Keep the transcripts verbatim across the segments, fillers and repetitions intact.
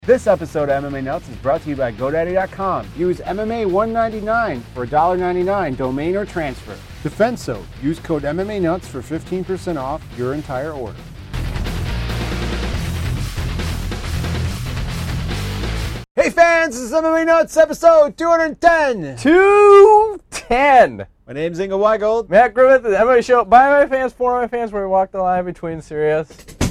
This episode of M M A Nuts is brought to you by GoDaddy dot com. Use M M A one ninety-nine for one dollar ninety-nine domain or transfer. Defenso. Use code M M A Nuts for fifteen percent off your entire order. Hey fans, this is M M A Nuts episode two ten. two ten. My name's Ingo Weigold. Matt Griffith, the M M A Show, by my fans, for my fans, where we walk the line between serious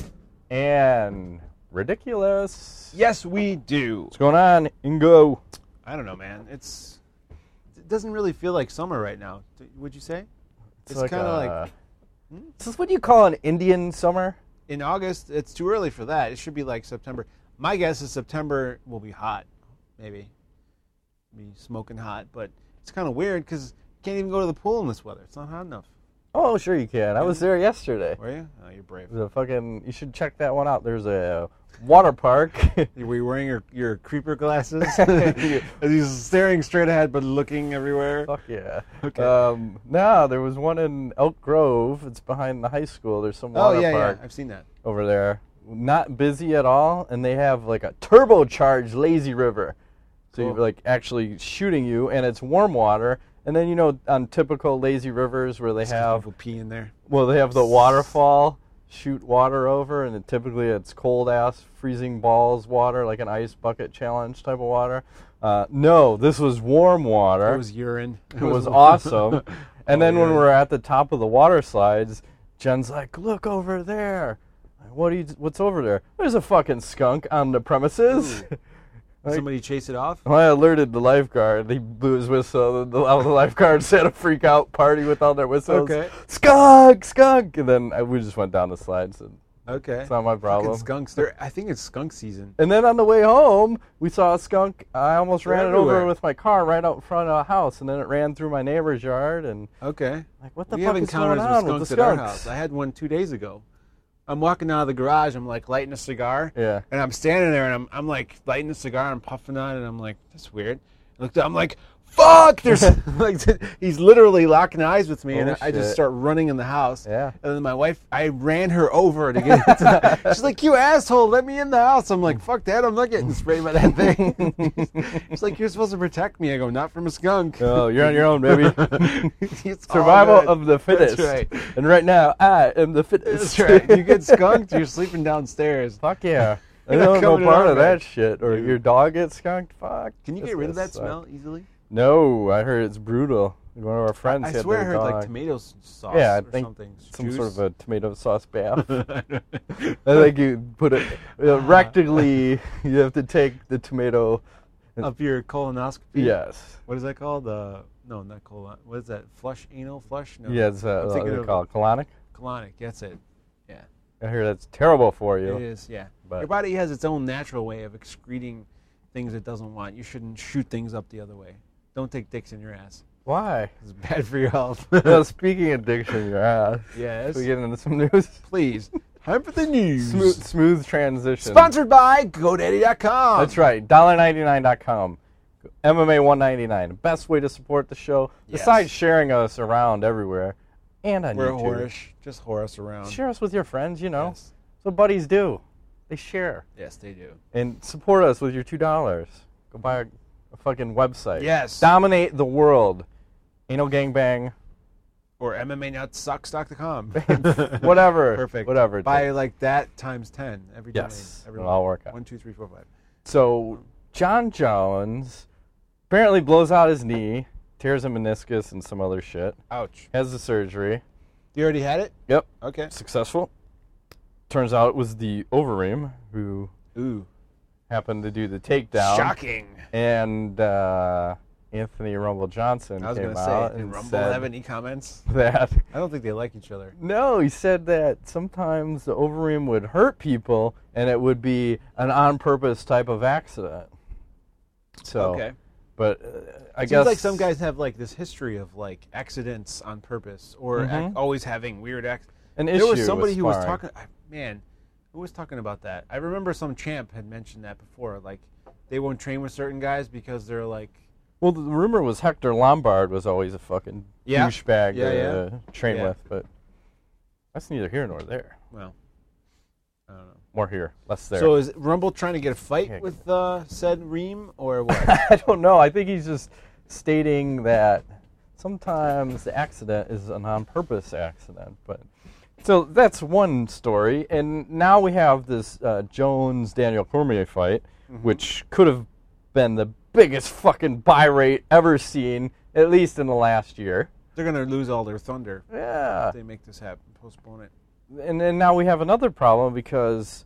and ridiculous. Yes, we do. What's going on, Ingo? I don't know, man. It's it doesn't really feel like summer right now. Would you say? It's, it's like kind of a, like. Hmm? Is this what you call an Indian summer? In August, it's too early for that. It should be like September. My guess is September will be hot, maybe. Be smoking hot, but it's kind of weird because you can't even go to the pool in this weather. It's not hot enough. Oh, sure you can. I was there yesterday. Were you? Oh, you're brave. There's a fucking. You should check that one out. There's a water park. Were you wearing your, your creeper glasses? As he's staring straight ahead but looking everywhere? Fuck yeah. Okay. Um, no, there was one in Elk Grove. It's behind the high school. There's some Oh, water yeah, park yeah. I've seen that. over there. Not busy at all, and they have like a turbocharged lazy river. So Cool. you're like actually shooting you, and it's warm water. And then, you know, on typical lazy rivers where they Some have, people pee in there. well, they have the waterfall shoot water over, and it, typically it's cold-ass, freezing balls water, like an ice bucket challenge type of water. Uh, no, this was warm water. It was urine. It was awesome. And Oh, then when yeah. we're at the top of the water slides, Jen's like, look over there. Like, what do you, what's over there? There's a fucking skunk on the premises. Like, Somebody chase it off? well, I alerted the lifeguard. He blew his whistle. The, all the lifeguards had a freak out party with all their whistles. Okay. Skunk, skunk. And then I, we just went down the slides. And Okay. it's not my problem. Fucking skunks. They're, I think it's skunk season. And then on the way home, we saw a skunk. I almost They're ran it everywhere. over with my car right out in front of a house. And then it ran through my neighbor's yard. And Okay. like, what the we fuck have is going encounters on with with skunks the at our skunks? house. I had one two days ago. I'm walking out of the garage. I'm like lighting a cigar. Yeah. And I'm standing there and I'm I'm like lighting a cigar and puffing on it. And I'm like, that's weird. I looked up, I'm like, fuck! There's like he's literally locking eyes with me, and Oh, I just shit. start running in the house. Yeah. And then my wife, I ran her over to get into the, she's like, you asshole, let me in the house. I'm like, fuck that, I'm not getting sprayed by that thing. She's like, you're supposed to protect me. I go, not from a skunk. Oh, you're on your own, baby. It's all Survival good. of the fittest. That's right. And right now, I am the fittest. That's right. You get skunked, you're sleeping downstairs. Fuck yeah. I You're not don't know coming in part our of bed. that shit. Or Dude. your dog gets skunked. Fuck. Can you This get rid of gonna that suck. smell easily? No, I heard it's brutal. One of our friends I had swear I their heard dog. like tomato s- sauce Yeah, I or think something. Some Juice. sort of a tomato sauce bath. I think you put it uh, rectally. You have to take the tomato. Of your colonoscopy? Yes. What is that called? Uh, no, not colon. What is that? Flush? Anal flush? No. Yeah, it's uh, I'm what thinking do they of call it? Colonic? colonic. That's it. Yeah. I hear that's terrible for you. It is, yeah. But- Your body has its own natural way of excreting things it doesn't want. You shouldn't shoot things up the other way. Don't take dicks in your ass. Why? It's bad for your health. Well, speaking of dicks in your ass, Yes. we get into some news. Please. Time for the news. Smooth, smooth transition. Sponsored by GoDaddy dot com. That's right. one dollar ninety-nine dot com. M M A one ninety-nine. Best way to support the show, Yes. besides sharing us around everywhere and on We're YouTube. whorish. Just whore us around. Share us with your friends, you know. Yes. That's what buddies do. They share. Yes, they do. And support us with your two dollars. Go buy a, a fucking website. Yes. Dominate the world. Anal gangbang. Or M M A nuts sucks dot com. Whatever. Perfect. Whatever. it Buy takes. like that times ten every Yes, domain. Every it'll all work out. One, two, three, four, five. So, John Jones apparently blows out his knee, tears a meniscus and some other shit. Ouch. Has the surgery. You already had it? Yep. Okay. Successful. Turns out it was the Overeem who Ooh. happened to do the takedown. Shocking. And uh, Anthony Rumble Johnson I was came going to say, out did and Rumble said have any comments? that. I don't think they like each other. No, he said that sometimes the Overeem would hurt people and it would be an on-purpose type of accident. So, Okay. But uh, I Seems guess like some guys have like this history of like accidents on purpose or ac- Mhm. always having weird accidents. an There issue was somebody with who was sparring. talking. I- Man, who was talking about that? I remember some champ had mentioned that before. Like, they won't train with certain guys because they're like. Well, the rumor was Hector Lombard was always a fucking Yeah. douchebag Yeah, to yeah. uh, train Yeah. with, but that's neither here nor there. Well, I don't know. More here, less there. So is Rumble trying to get a fight Yeah. with uh, said Reem or what? I don't know. I think he's just stating that sometimes the accident is an on-purpose accident. But so that's one story, and now we have this uh, Jones-Daniel Cormier fight, mm-hmm. which could have been the biggest fucking buy rate ever seen, at least in the last year. They're gonna lose all their thunder. Yeah. If they make this happen. Postpone it. And then now we have another problem because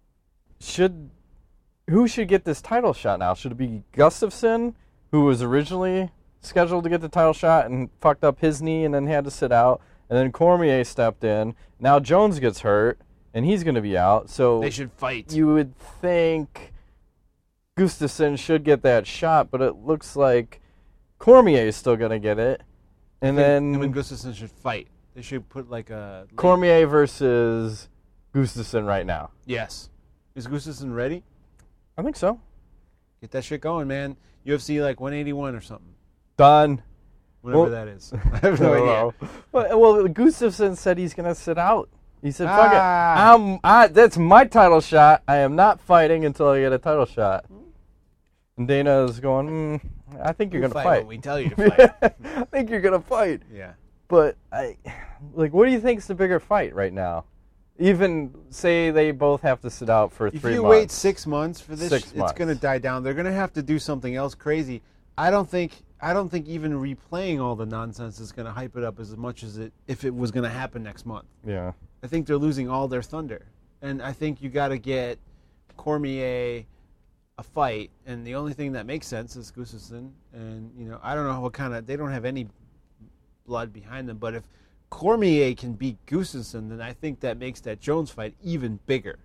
should who should get this title shot now? Should it be Gustafsson, who was originally scheduled to get the title shot and fucked up his knee and then had to sit out, and then Cormier stepped in. Now Jones gets hurt and he's going to be out. So they should fight. You would think Gustafsson should get that shot, but it looks like Cormier is still going to get it. And then him and Gustafsson should fight. They should put like a... Cormier versus Gustafsson right now. Yes. Is Gustafsson ready? I think so. Get that shit going, man. U F C like one eighty-one or something. Done. Whatever well, that is. I have no idea. Well, well, Gustafsson said he's going to sit out. He said, fuck ah. it. I'm, I, that's my title shot. I am not fighting until I get a title shot. And Dana's going, mm, I think you're going to fight. fight. When we tell you to fight. I think you're going to fight. Yeah. But, I, like, what do you think is the bigger fight right now? Even say they both have to sit out for if three months. If you wait six months for this, six it's months. going to die down. They're going to have to do something else crazy. I don't think I don't think even replaying all the nonsense is going to hype it up as much as it if it was going to happen next month. Yeah. I think they're losing all their thunder. And I think you got to get Cormier a fight, and the only thing that makes sense is Gustafsson. And, you know, I don't know what kind of... They don't have any blood behind them, but if Cormier can beat Gustafsson, then I think that makes that Jones fight even bigger.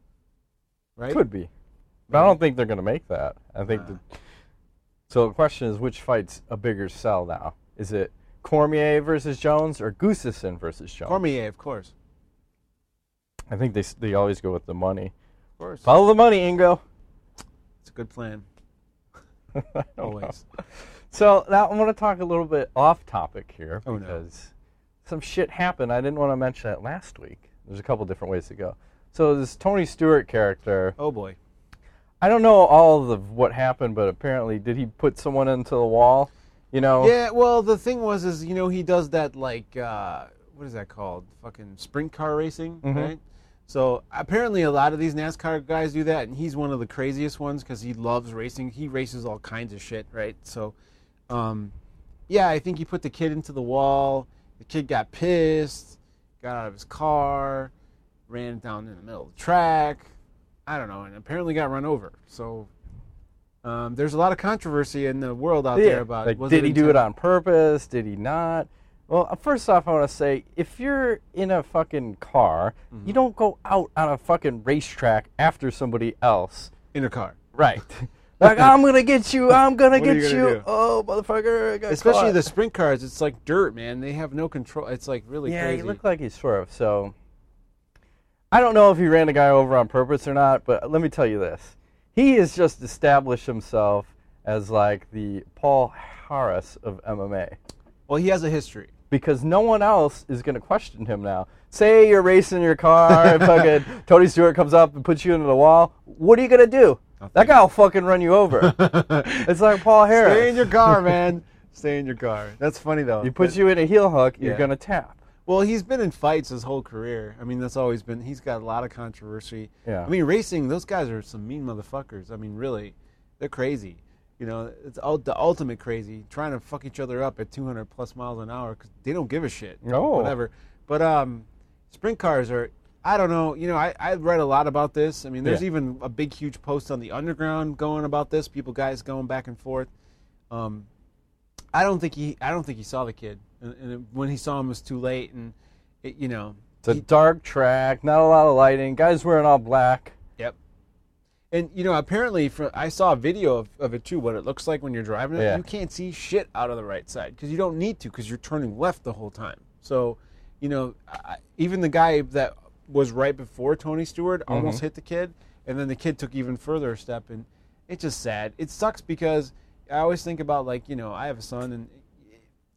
Right? Could be. But I don't think they're going to make that. I think... Uh. that, so the question is, which fight's a bigger sell now? Is it Cormier versus Jones or Gustafsson versus Jones? Cormier, of course. I think they they always go with the money. Of course. Follow the money, Ingo. It's a good plan. Always. Know. So now I want to talk a little bit off topic here oh, because no. some shit happened. I didn't want to mention that last week. There's a couple different ways to go. So this Tony Stewart character. Oh boy. I don't know all of what happened, but apparently, did he put someone into the wall? You know? Yeah. Well, the thing was, is you know, he does that like uh, what is that called? Fucking sprint car racing, mm-hmm. right? So apparently, a lot of these NASCAR guys do that, and he's one of the craziest ones because he loves racing. He races all kinds of shit, right? So, um, yeah, I think he put the kid into the wall. The kid got pissed, got out of his car, ran down in the middle of the track. I don't know, and apparently got run over. So um, there's a lot of controversy in the world out yeah. there about like, was did it he do it on purpose? Did he not? Well, first off, I want to say, if you're in a fucking car, mm-hmm. you don't go out on a fucking racetrack after somebody else. In a car. Right. Like, I'm going to get you, I'm going to get you. you. Oh, motherfucker, I got Especially caught. the sprint cars, it's like dirt, man. They have no control. It's like really yeah, crazy. Yeah, he looked like he swerved, so... I don't know if he ran the guy over on purpose or not, but let me tell you this. He has just established himself as like the Paul Harris of M M A. Well, he has a history. Because no one else is going to question him now. Say you're racing your car and fucking Tony Stewart comes up and puts you into the wall. What are you going to do? Nothing. That guy will fucking run you over. It's like Paul Harris. Stay in your car, man. Stay in your car. That's funny, though. He puts you in a heel hook, you're yeah. going to tap. Well, he's been in fights his whole career. I mean, that's always been, he's got a lot of controversy. Yeah. I mean, racing, those guys are some mean motherfuckers. I mean, really, they're crazy. You know, it's the ultimate crazy, trying to fuck each other up at two hundred plus miles an hour because they don't give a shit. No. Whatever. But um, sprint cars are, I don't know, you know, I, I read a lot about this. I mean, there's yeah. even a big, huge post on the Underground going about this, people, guys going back and forth. Um, I don't think he, I don't think he saw the kid. And, and it, when he saw him, it was too late. And, it, you know. It's a he, dark track, not a lot of lighting. Guys wearing all black. Yep. And, you know, apparently, for, I saw a video of, of it, too, what it looks like when you're driving it. Yeah. You can't see shit out of the right side because you don't need to because you're turning left the whole time. So, you know, I, even the guy that was right before Tony Stewart almost mm-hmm. hit the kid, and then the kid took even further a step, and it's just sad. It sucks because I always think about, like, you know, I have a son, and,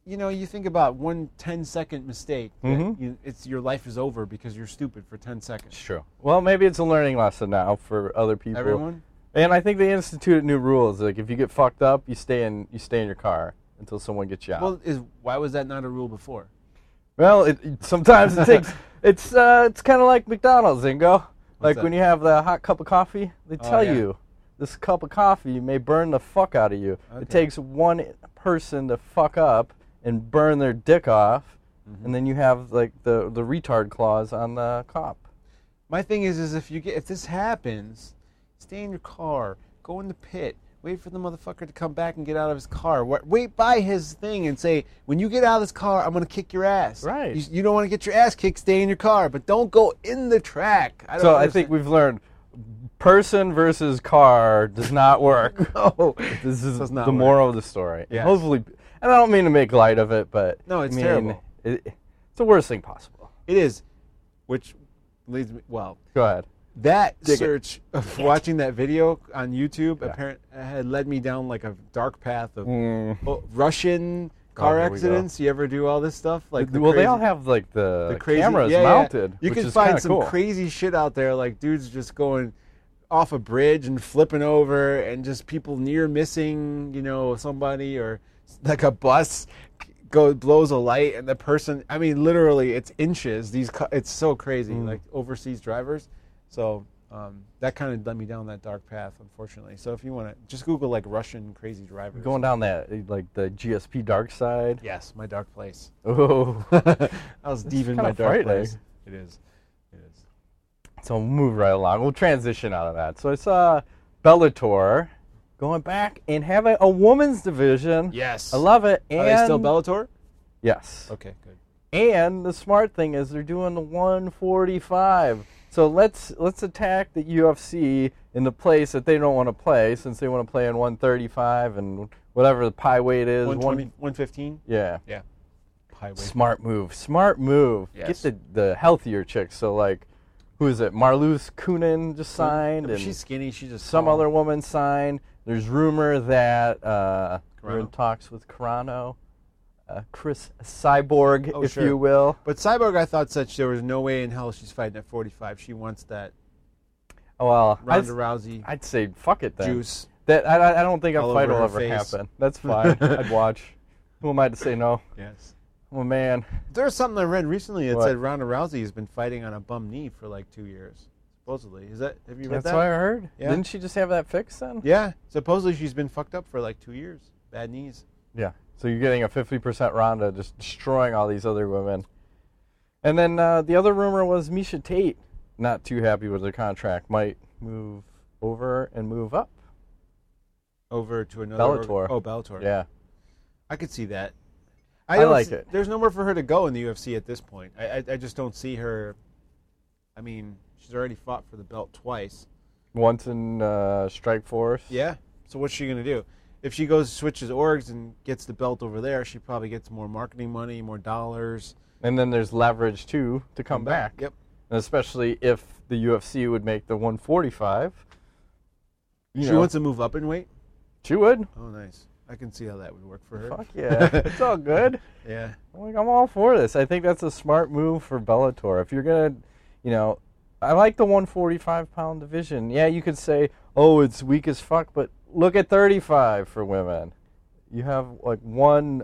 you know, you think about one ten-second mistake. that Mhm. You, it's your life is over because you're stupid for ten seconds. It's true. Well, maybe it's a learning lesson now for other people. Everyone? And I think they instituted new rules. Like if you get fucked up, you stay in you stay in your car until someone gets you out. Well, is why was that not a rule before? Well, it, it- sometimes it takes. It's uh, it's kind of like McDonald's, Ingo. Like that? when you have the hot cup of coffee, they Oh, tell yeah. you this cup of coffee may burn the fuck out of you. Okay. It takes one person to fuck up and burn their dick off, Mm-hmm. and then you have like the the retard clause on the cop. My thing is, is if you get if this happens, stay in your car, go in the pit, wait for the motherfucker to come back and get out of his car. Wa- Wait by his thing and say, when you get out of this car, I'm gonna kick your ass. Right. You, you don't want to get your ass kicked. Stay in your car, but don't go in the track. I don't So I understand. think we've learned person versus car does not work. No, This is does not the work. moral of the story. Yes. Hopefully, and I don't mean to make light of it, but No, it's I mean, terrible. It, it's the worst thing possible. it is, which leads me. Well, Go ahead. that Dig it. search of watching that video on YouTube Yeah. apparent had led me down like a dark path of Mm. oh, Russian car Oh, here we go. accidents. You ever do all this stuff? Like the well, they all crazy- have like the, the crazy cameras yeah, yeah. mounted. You which can is find kinda some cool. crazy shit out there, like dudes just going off a bridge and flipping over, and just people near missing, you know, somebody, or like a bus go blows a light and the person. I mean, literally, it's inches. These ca- it's so crazy, Mm. like overseas drivers. So um, that kind of led me down that dark path, unfortunately. So if you want to just Google like Russian crazy drivers. Going down that like the G S P dark side. Yes, my dark place. Oh, I was deep in kinda my dark frightening. place. It is. It is. so we'll move right along. We'll transition out of that. So I saw Bellator going back and having a women's division. Yes. I love it. And Are they still Bellator? yes. Okay, good. And the smart thing is they're doing the one forty-five. So let's let's attack the U F C in the place that they don't want to play, since they want to play in one thirty-five and whatever the pie weight is. one twenty, One, one fifteen? yeah. Yeah. Highway. Smart move. Smart move. Yes. Get the, the healthier chicks. So like, who is it? Marloes Kunin just signed, But and she's skinny. She's just some tall. other woman signed. There's rumor that uh, we're in Carano? talks with Carano, uh, Chris Cyborg, Oh, if sure. you will. But Cyborg, I thought such there was no way in hell she's fighting at forty-five. She wants that Oh, well, I'd, Ronda Rousey I'd say fuck it then. juice. That I, I- I don't think a All fight over will her ever face. happen. That's fine. I'd watch. Who am I to say no? Yes. I'm a man. There's something I read recently that What? said Ronda Rousey has been fighting on a bum knee for like two years. Supposedly. Is that? Have you read That's that? what I heard. Yeah. Didn't she just have that fixed then? Yeah. Supposedly she's been fucked up for like two years. Bad knees. Yeah. So you're getting a fifty percent Ronda just destroying all these other women. And then uh, the other rumor was Misha Tate, not too happy with her contract, might move over and move up. Over to another. Bellator. Oh, Bellator. Yeah. I could see that. I don't like see- it. There's nowhere for her to go in the U F C at this point. I, I, I just don't see her. I mean, she's already fought for the belt twice. Once in uh, Strike Force. Yeah. So what's she gonna do? If she goes switches orgs and gets the belt over there, she probably gets more marketing money, more dollars. And then there's leverage, too, to come back. Yep. And especially if the U F C would make the one forty-five. You She know, wants to move up in weight. She would. Oh, nice. I can see how that would work for her. Fuck yeah. It's all good. Yeah. I'm like, I'm all for this. I think that's a smart move for Bellator. If you're going to, you know, I like the one forty-five pound division. Yeah, you could say, oh, it's weak as fuck, but look at thirty-five for women. You have like one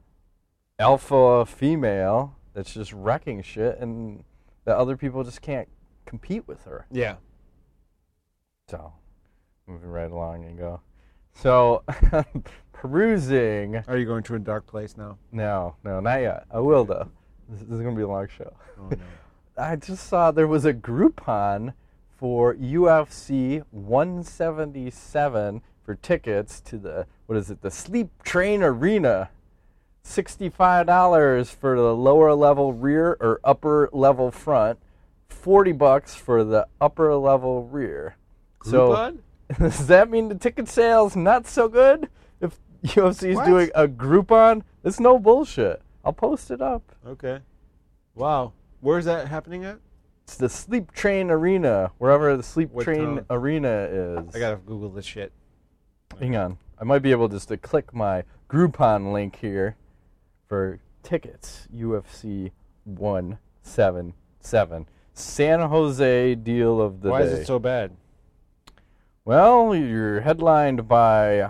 alpha female that's just wrecking shit, and the other people just can't compete with her. Yeah. So, moving right along and go. So, perusing. Are you going to a dark place now? No, no, not yet. I will, though. This, this is going to be a long show. Oh no. I just saw there was a Groupon for U F C one seventy-seven for tickets to the, what is it, the Sleep Train Arena. sixty-five dollars for the lower level rear or upper level front. forty bucks for the upper level rear. Groupon? So, does that mean the ticket sales not so good? If U F C is What? doing a Groupon, it's no bullshit. I'll post it up. Okay. Wow. Where's that happening at? It's the Sleep Train Arena, wherever the Sleep What Train town? Arena is. I gotta Google this shit. Hang on. I might be able just to click my Groupon link here. for tickets. U F C one seventy-seven. San Jose deal of the Why day. is it so bad? Well, you're headlined by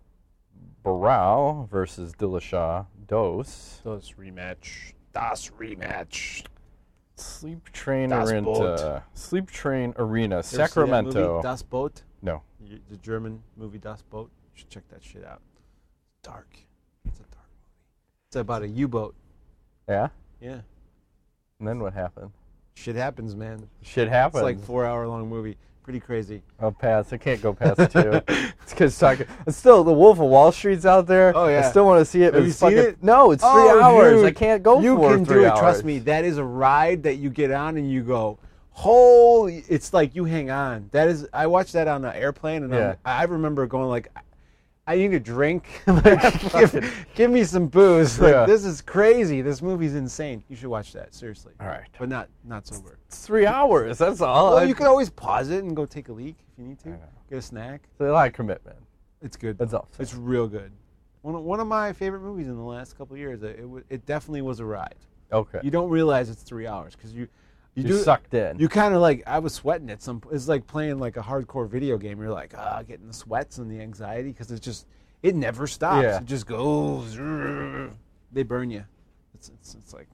Barao versus Dillashaw Dos. Those rematch. Das rematch. Sleep Train Das Arena. Boot. Sleep Train Arena, You ever see that Sacramento. movie, Das Boot? No. Y- The German movie Das Boot. You should check that shit out. Dark. It's a dark movie. It's about a U-boat. Yeah? Yeah. And then what happened? Shit happens, man. Shit happened. It's like four hour long movie. Pretty crazy. I'll pass. I can't go past two. It's because talking. Still, The Wolf of Wall Street's out there. Oh, yeah. I still want to see it. Have It's you seen fucking- it? No, it's three Oh, hours. dude, I can't go you for can three do it. hours. Trust me. That is a ride that you get on and you go, holy! It's like you hang on. That is. I watched that on an airplane and Yeah. I'm, I remember going like, I need a drink. Like, give, give me some booze. Like, Yeah. this is crazy. This movie's insane. You should watch that seriously. All right. But not not sober. It's three hours. That's all. Well, I- you can always pause it and go take a leak if you need to. know. Get a snack. It's a lot of commitment. It's good. That's all. It's real good. One of, one of my favorite movies in the last couple of years. It it, wa- it definitely was a ride. Okay. You don't realize it's three hours because you you You're do sucked in. You kind of like I was sweating at some. It's like playing like a hardcore video game. You're like ah, getting the sweats and the anxiety because it's just it never stops. Yeah. It just goes. They burn you. It's it's, it's like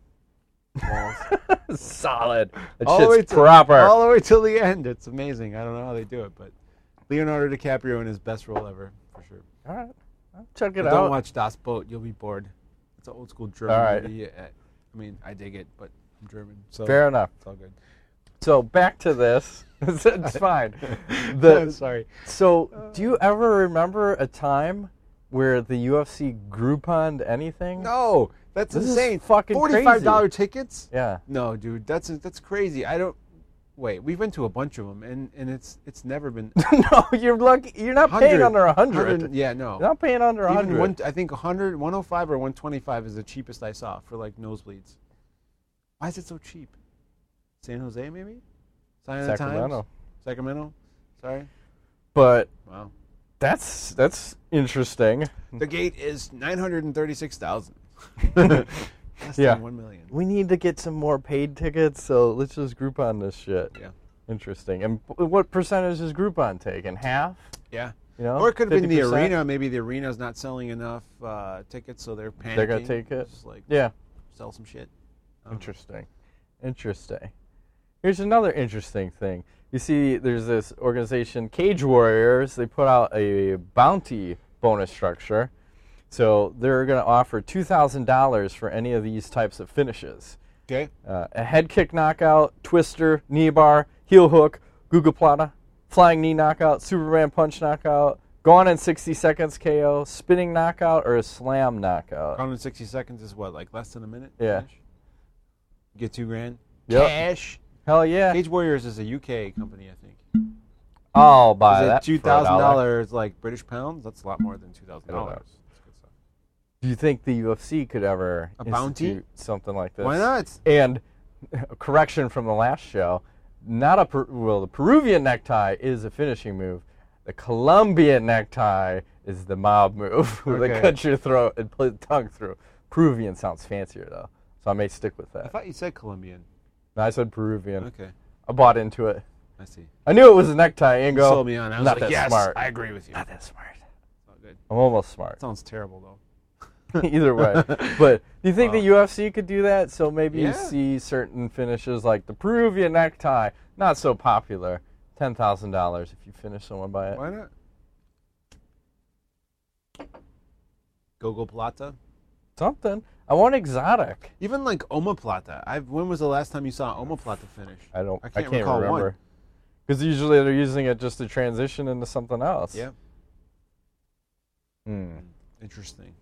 balls. Solid. That all the way shit's to, proper. all the way till the end. It's amazing. I don't know how they do it, but Leonardo DiCaprio in his best role ever for sure. All right. I'll check it But out. don't watch Das Boot. You'll be bored. It's an old school German All right. movie. I I mean, I dig it, but I'm German, so Fair enough. it's all good. So back to this. it's, it's fine. The, Sorry. so do you ever remember a time where the U F C Grouponed anything? No, that's This is insane. fucking Forty-five dollar tickets? Yeah. No, dude, that's that's crazy. I don't. Wait, we've been to a bunch of them, and, and it's it's never been. No, you're lucky. You're not paying under a hundred. Yeah, no. You're not paying under a Even hundred. one, I think one hundred, one oh five or one twenty-five is the cheapest I saw for like nosebleeds. Why is it so cheap? San Jose, maybe? Sign of the Sacramento. Times? Sacramento. Sorry. But Wow. that's that's interesting. The gate is nine hundred and thirty-six thousand. Less Yeah. than one million. We need to get some more paid tickets, so let's just Groupon this shit. Yeah. Interesting. And p- what percentage is Groupon taking? Half? Yeah. You know? Or it could have been the fifty percent? arena. Maybe the arena's not selling enough uh, tickets, so they're panicking. They're gonna take it? Just like Yeah. sell some shit. Um, Interesting. Interesting. Here's another interesting thing. You see, there's this organization, Cage Warriors. They put out a bounty bonus structure. So they're going to offer two thousand dollars for any of these types of finishes. Okay. Uh, a head kick knockout, twister, knee bar, heel hook, Gugaplata, flying knee knockout, Superman punch knockout, gone in sixty seconds K O, spinning knockout, or a slam knockout. one hundred sixty seconds is what, like less than a minute? Yeah. Finish? Get two grand. Yep. Cash. Hell yeah. Cage Warriors is a U K company, I think. I'll buy Is that. it two for a dollar. thousand dollars like British pounds? That's a lot more than two thousand I don't know. dollars. That's good stuff. Do you think the U F C could ever A bounty? institute something like this? Why not? And a correction from the last show, not a per, well, the Peruvian necktie is a finishing move. The Colombian necktie is the mob move, where they Okay. cut your throat and put the tongue through. Peruvian sounds fancier though, so I may stick with I that. thought you said Colombian. No, I said Peruvian. Okay. I bought into it. I see. I knew it was a necktie. Ingo. You sold me on. I was not like, that yes, smart. I agree with you. Not that smart. Oh, good. I'm almost smart. Sounds terrible though. Either way. But do you think Wow. the U F C could do that? So maybe Yeah. you see certain finishes like the Peruvian necktie, not so popular. ten thousand dollars if you finish someone by it. Why not? Gogo Plata. Something. I want exotic. Even like omoplata. I've. When was the last time you saw omoplata finish? I don't. I I can't can't, recall one. remember. Because usually they're using it just to transition into something else. Yeah. Hmm. Interesting.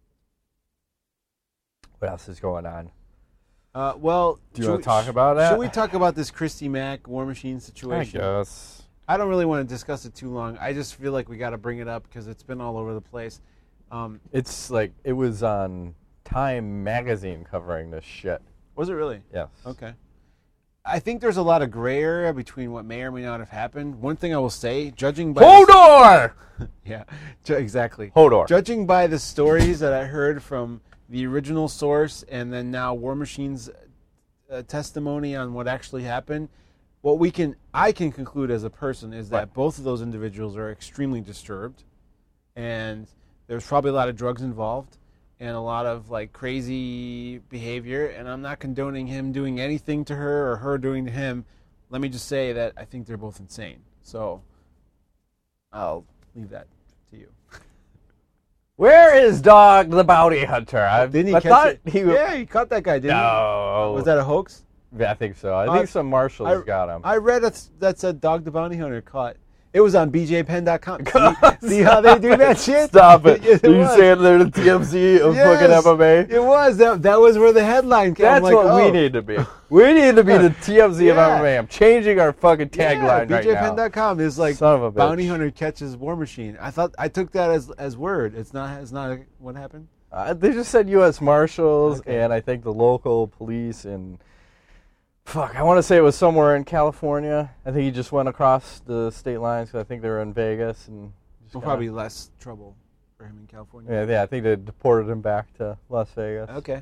What else is going on? Uh, well, Do you should wanna we- talk about that? Should we talk about this Christy Mack War Machine I situation? guess. I don't really want to discuss it too long. I just feel like we got to bring it up because it's been all over the place. Um, It's like it was on Time magazine covering this shit. was it really? Yes. Okay. I think there's a lot of gray area between what may or may not have happened. One thing I will say, judging by Hodor! the, yeah, ju- exactly. Hodor. Judging by the stories that I heard from the original source and then now War Machine's uh, testimony on what actually happened, what we can, I can conclude as a person is that Right. both of those individuals are extremely disturbed, and there's probably a lot of drugs involved and a lot of like crazy behavior. And I'm not condoning him doing anything to her or her doing to him. Let me just say that I think they're both insane. So I'll leave that to you. Where is Dog the Bounty Hunter? I, Didn't he I catch thought it? he. Yeah, he caught that guy, didn't No. he? Was that a hoax? Yeah, I think so. I I- think some marshals I- got him. I read a, that said Dog the Bounty Hunter caught. It was on b j penn dot com. See, see how they do that shit? Stop it. Yes, Are you was. saying they're the T M Z of Yes, fucking M M A? It was. That, that was where the headline came. That's I'm like, what oh. we need to be. We need to be the T M Z of Yeah. M M A. I'm changing our fucking Yeah, tagline right b j penn now. dot com is like Son of a bitch. Bounty Hunter catches War Machine. I thought I took that as as word. It's not. It's not what happened. Uh, they just said U S Marshals, Okay. and I think the local police and fuck, I want to say it was somewhere in California. I think he just went across the state lines. 'Cause I think they were in Vegas and just Well, kinda- probably less trouble for him in California. Yeah, yeah, I think they deported him back to Las Vegas. Okay.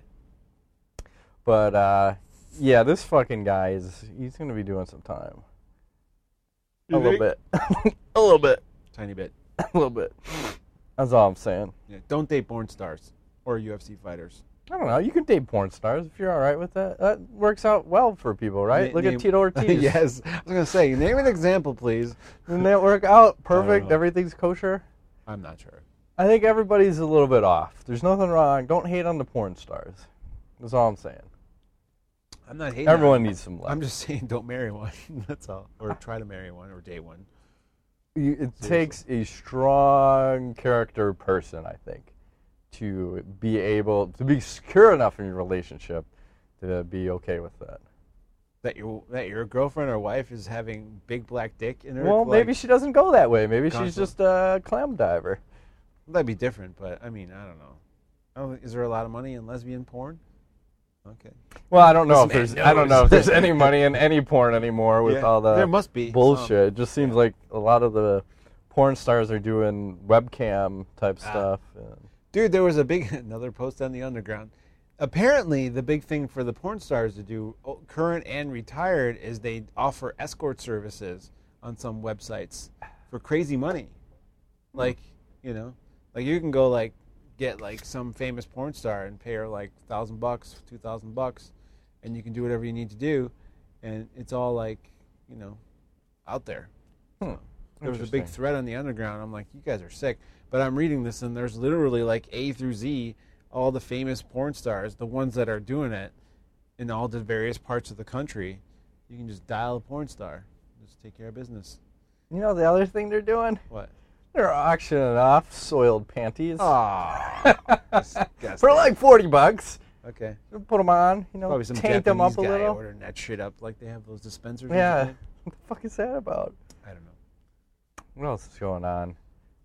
But uh, yeah, this fucking guy is—he's gonna be doing some time. You a little think? bit, a little bit, Tiny bit. a little bit. That's all I'm saying. Yeah. Don't date porn stars or U F C fighters. I don't know. You can date porn stars if you're all right with that. That works out well for people, right? Na- Look name- at Tito Ortiz. Yes. I was gonna say, name an example, please. Didn't that work out perfect? know. Everything's kosher. I'm not sure. I think everybody's a little bit off. There's nothing wrong. Don't hate on the porn stars. That's all I'm saying. I'm not hating. Everyone on- needs some love. I'm just saying, don't marry one. That's all. Or try to marry one or date one. You, it takes a strong character person, I think, to be able to be secure enough in your relationship to be okay with that. That your that your girlfriend or wife is having big black dick in her. Well, like, maybe she doesn't go that way. Maybe she's Constantly. just a clam diver. that'd be different. But I mean, I don't know. I don't, is there a lot of money in lesbian porn? Okay. Well, I don't know if This there's man I don't know knows. if there's any money in any porn anymore with Yeah, all the there must be bullshit. some. It just seems like a lot of the porn stars are doing webcam type Ah. stuff. and- Dude, there was a big another post on the underground. Apparently, the big thing for the porn stars to do, o- current and retired, is they offer escort services on some websites for crazy money. Like, you know, like you can go like get like some famous porn star and pay her like thousand bucks, two thousand bucks, and you can do whatever you need to do, and it's all like, you know, out there. Hmm. There was a big Interesting. thread on the underground. I'm like, you guys are sick. But I'm reading this, and there's literally like A through Z, all the famous porn stars, the ones that are doing it in all the various parts of the country. You can just dial a porn star, just take care of business. You know the other thing they're doing? What? They're auctioning off soiled panties Oh, for like forty bucks. okay. Put them on, you know, Probably some taint Japanese them up a guy little. ordering that shit up like they have those dispensers. or Yeah. something. What the fuck is that about? I don't know. What else is going on?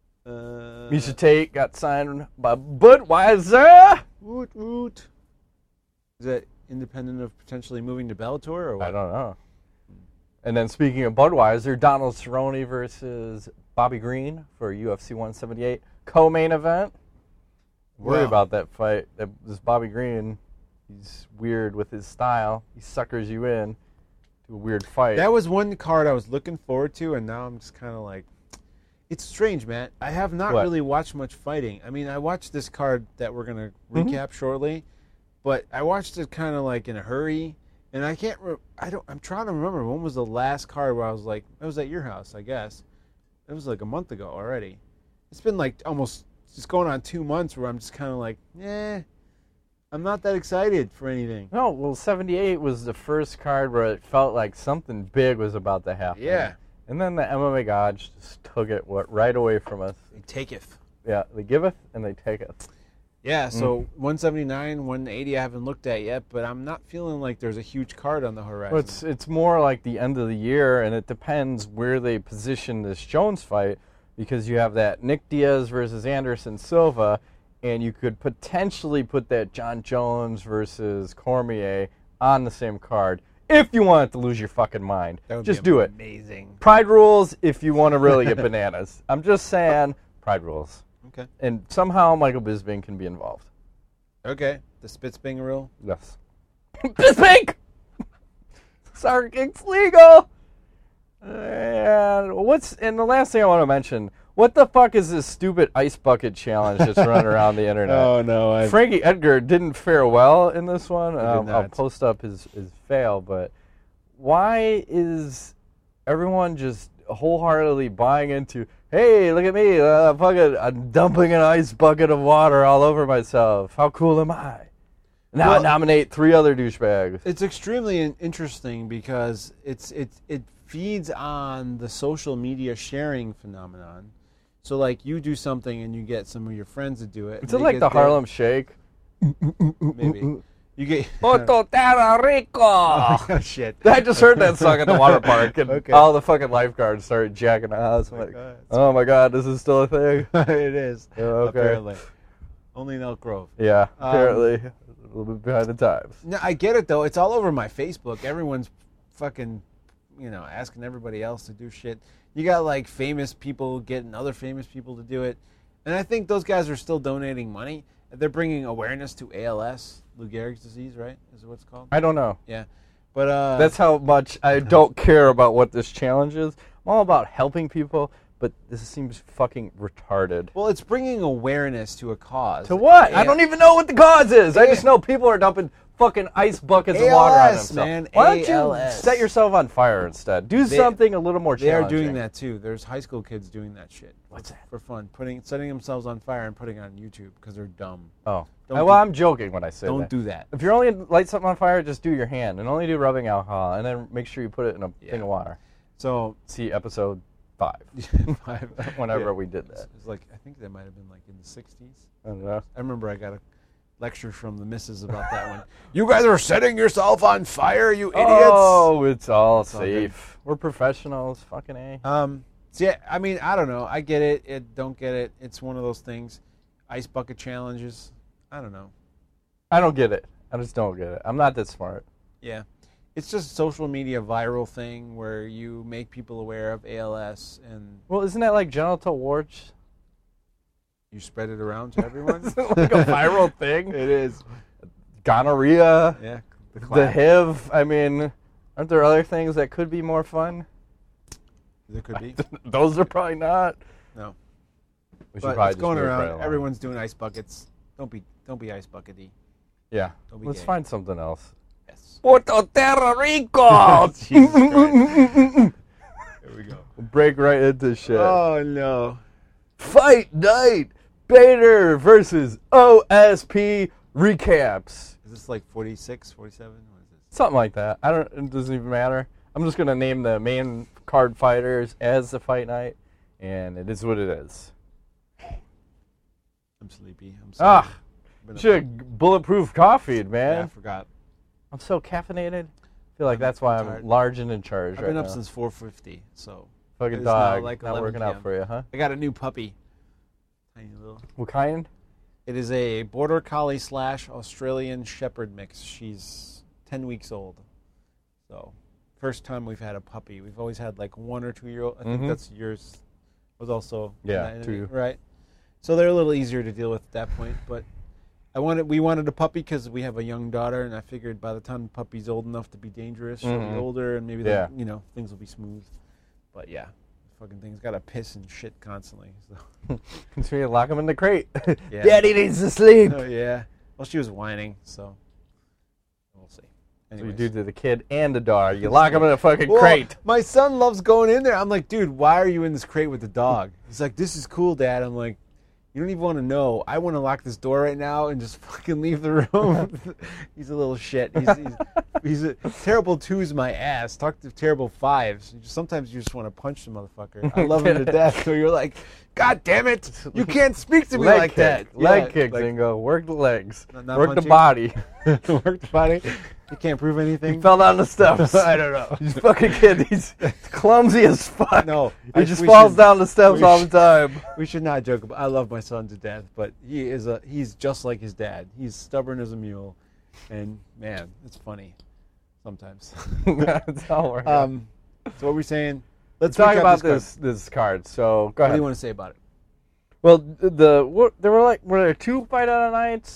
Uh, Misha Tate got signed by Budweiser. Woot woot. Is that independent of potentially moving to Bellator or what? I don't know. And then speaking of Budweiser, Donald Cerrone versus Bobby Green for U F C one seventy-eight co-main event. Worry Wow. about that fight. That this Bobby Green, he's weird with his style. He suckers you in to a weird fight. That was one card I was looking forward to, and now I'm just kind of like, it's strange, Matt. I have not What? really watched much fighting. I mean, I watched this card that we're gonna Mhm. recap shortly, but I watched it kind of like in a hurry, and I can't. Re- I don't. I'm trying to remember when was the last card where I was like, it was at your house, I guess. It was like a month ago already. It's been like almost just going on two months where I'm just kind of like, eh, I'm not that excited for anything. No, well, seventy-eight was the first card where it felt like something big was about to happen. Yeah. And then the M M A gods just took it what, right away from us. It taketh. Yeah, they giveth and they taketh. Yeah, so one seventy-nine, one eighty I haven't looked at yet, but I'm not feeling like there's a huge card on the horizon. Well, it's it's more like the end of the year, and it depends where they position this Jones fight, because you have that Nick Diaz versus Anderson Silva, and you could potentially put that John Jones versus Cormier on the same card if you wanted to lose your fucking mind. That would Just be do it. amazing. Pride rules if you want to really get bananas. I'm just saying, pride rules. Okay. And somehow Michael Bisping can be involved. Okay. The Spitzbing rule. Yes. Bisping! Sour Kick's legal! And what's and the last thing I want to mention, what the fuck is this stupid ice bucket challenge that's running around the internet? Oh no, I Frankie Edgar didn't fare well in this one. did Um, I'll not. post up his, his fail, but why is everyone just wholeheartedly buying into, hey, look at me, uh, fucking, I'm dumping an ice bucket of water all over myself. How cool am I? Now Well- I nominate three other douchebags. It's extremely in- interesting because it's it it feeds on the social media sharing phenomenon. So like you do something and you get some of your friends to do it. Is and it they like get the their- Harlem Shake? Maybe you get Otto Terra Rico! oh shit. I just heard that song at the water park, and Okay. all the fucking lifeguards started jacking the house. I'm my like, God. oh my god, this is still a thing? it is. Yeah, okay. Apparently. Only in Elk Grove. Yeah, Um, apparently. A little bit behind the times. No, I get it though. It's all over my Facebook. Everyone's fucking, you know, asking everybody else to do shit. You got like famous people getting other famous people to do it, and I think those guys are still donating money. They're bringing awareness to A L S, Lou Gehrig's disease, right? Is what it's called? I don't know. Yeah, but uh, That's how much I don't care about what this challenge is. I'm all about helping people, but this seems fucking retarded. well, it's bringing awareness to a cause. To what? I Yeah. don't even know what the cause is. I Yeah. just know people are dumping fucking ice buckets of A L water on S, themselves. man, Why don't A L you S. set yourself on fire instead? Do They- something a little more They are challenging. doing that too. There's high school kids doing that shit. What's that? For fun, putting setting themselves on fire and putting it on YouTube because they're dumb. Oh. Don't well, do- I'm joking when I say Don't that. do that. If you're only gonna light something on fire, just do your hand and only do rubbing alcohol, and then make sure you put it in a Yeah. thing of water. So See episode five, five, whenever yeah. we did It that. was like I think that might have been like in the sixties. I don't know. I remember I got a lecture from the missus about that one. You guys are setting yourself on fire, you idiots. Oh, it's all all safe. We're professionals. Fucking A. Um. So yeah, I mean, I don't know. I get it. It don't get it. It's one of those things. Ice bucket challenges. I don't know. I don't get it. I just don't get it. I'm not that smart. Yeah. It's just a social media viral thing where you make people aware of A L S and Well, isn't that like genital warts? you spread it around to everyone. Isn't it like a viral thing? It is. Gonorrhea, Yeah. The, the clap. H I V. I mean, aren't there other things that could be more fun? There could be. Those are probably not. No. We should But probably it's just going move right around. along. Everyone's doing ice buckets. Don't be don't be ice buckety. Yeah. Don't be Let's gay. find something else. Yes. Puerto Terra Rico. Jesus Christ. There we go. Break right into shit. Oh no. Fight night. Bader versus O S P recaps. Is this like forty-six, forty-seven? What is this? Something like that. I don't. It doesn't even matter. I'm just gonna name the main card fighters as the fight night, and it is what it is. I'm sleepy. I'm sorry. Ah, Been up- should have bulletproof coffee, man. yeah, I forgot. I'm so caffeinated. I feel like I'm that's why I'm tired. large and in charge I've right been up now. since four fifty, so Fucking it's now dog. like Not eleven working p m out for you, huh? I got a new puppy. Tiny little. What kind? It is a border collie slash Australian Shepherd mix. She's ten weeks old, so first time we've had a puppy. We've always had like one or two year old. I think Mhm. that's yours. Was also in Yeah, that- in two. it, right. So they're a little easier to deal with at that point, but. I wanted, we wanted a puppy because we have a young daughter, and I figured by the time the puppy's old enough to be dangerous, she'll Mhm. be older, and maybe Yeah. then, you know things will be smooth. But yeah, fucking thing's got to piss and shit constantly. So. So you lock him in the crate. Yeah. Daddy needs to sleep. Oh yeah. Well, she was whining, so we'll see. So you Anyways. do to the kid and the dog. You lock him in a fucking Well, crate. My son loves going in there. I'm like, dude, why are you in this crate with the dog? He's like, this is cool, Dad. I'm like, you don't even want to know. I want to lock this door right now and just fucking leave the room. He's a little shit. He's, he's, he's a terrible twos my ass. Talk to terrible fives. You just, sometimes you just want to punch the motherfucker. I love him to death. So you're like, God damn it, you can't speak to me leg like kick. that. Leg Yeah, kick, like- Zingo. Work the legs. Not- not Work the punching? body. Work the body. You can't prove anything. He fell down the steps. I don't know. He's fucking kid. He's clumsy as fuck. No, He I- just we falls should- down the steps we all the should- time. We should not joke about. I love my son to death, but he is a he's just like his dad. He's stubborn as a mule, and man, it's funny sometimes. That's all we're um, so what we're saying? Let's talk recap about this. card. this this card. So go What ahead. do you want to say about it? Well, the, the what, there were like were there two fight out of nights?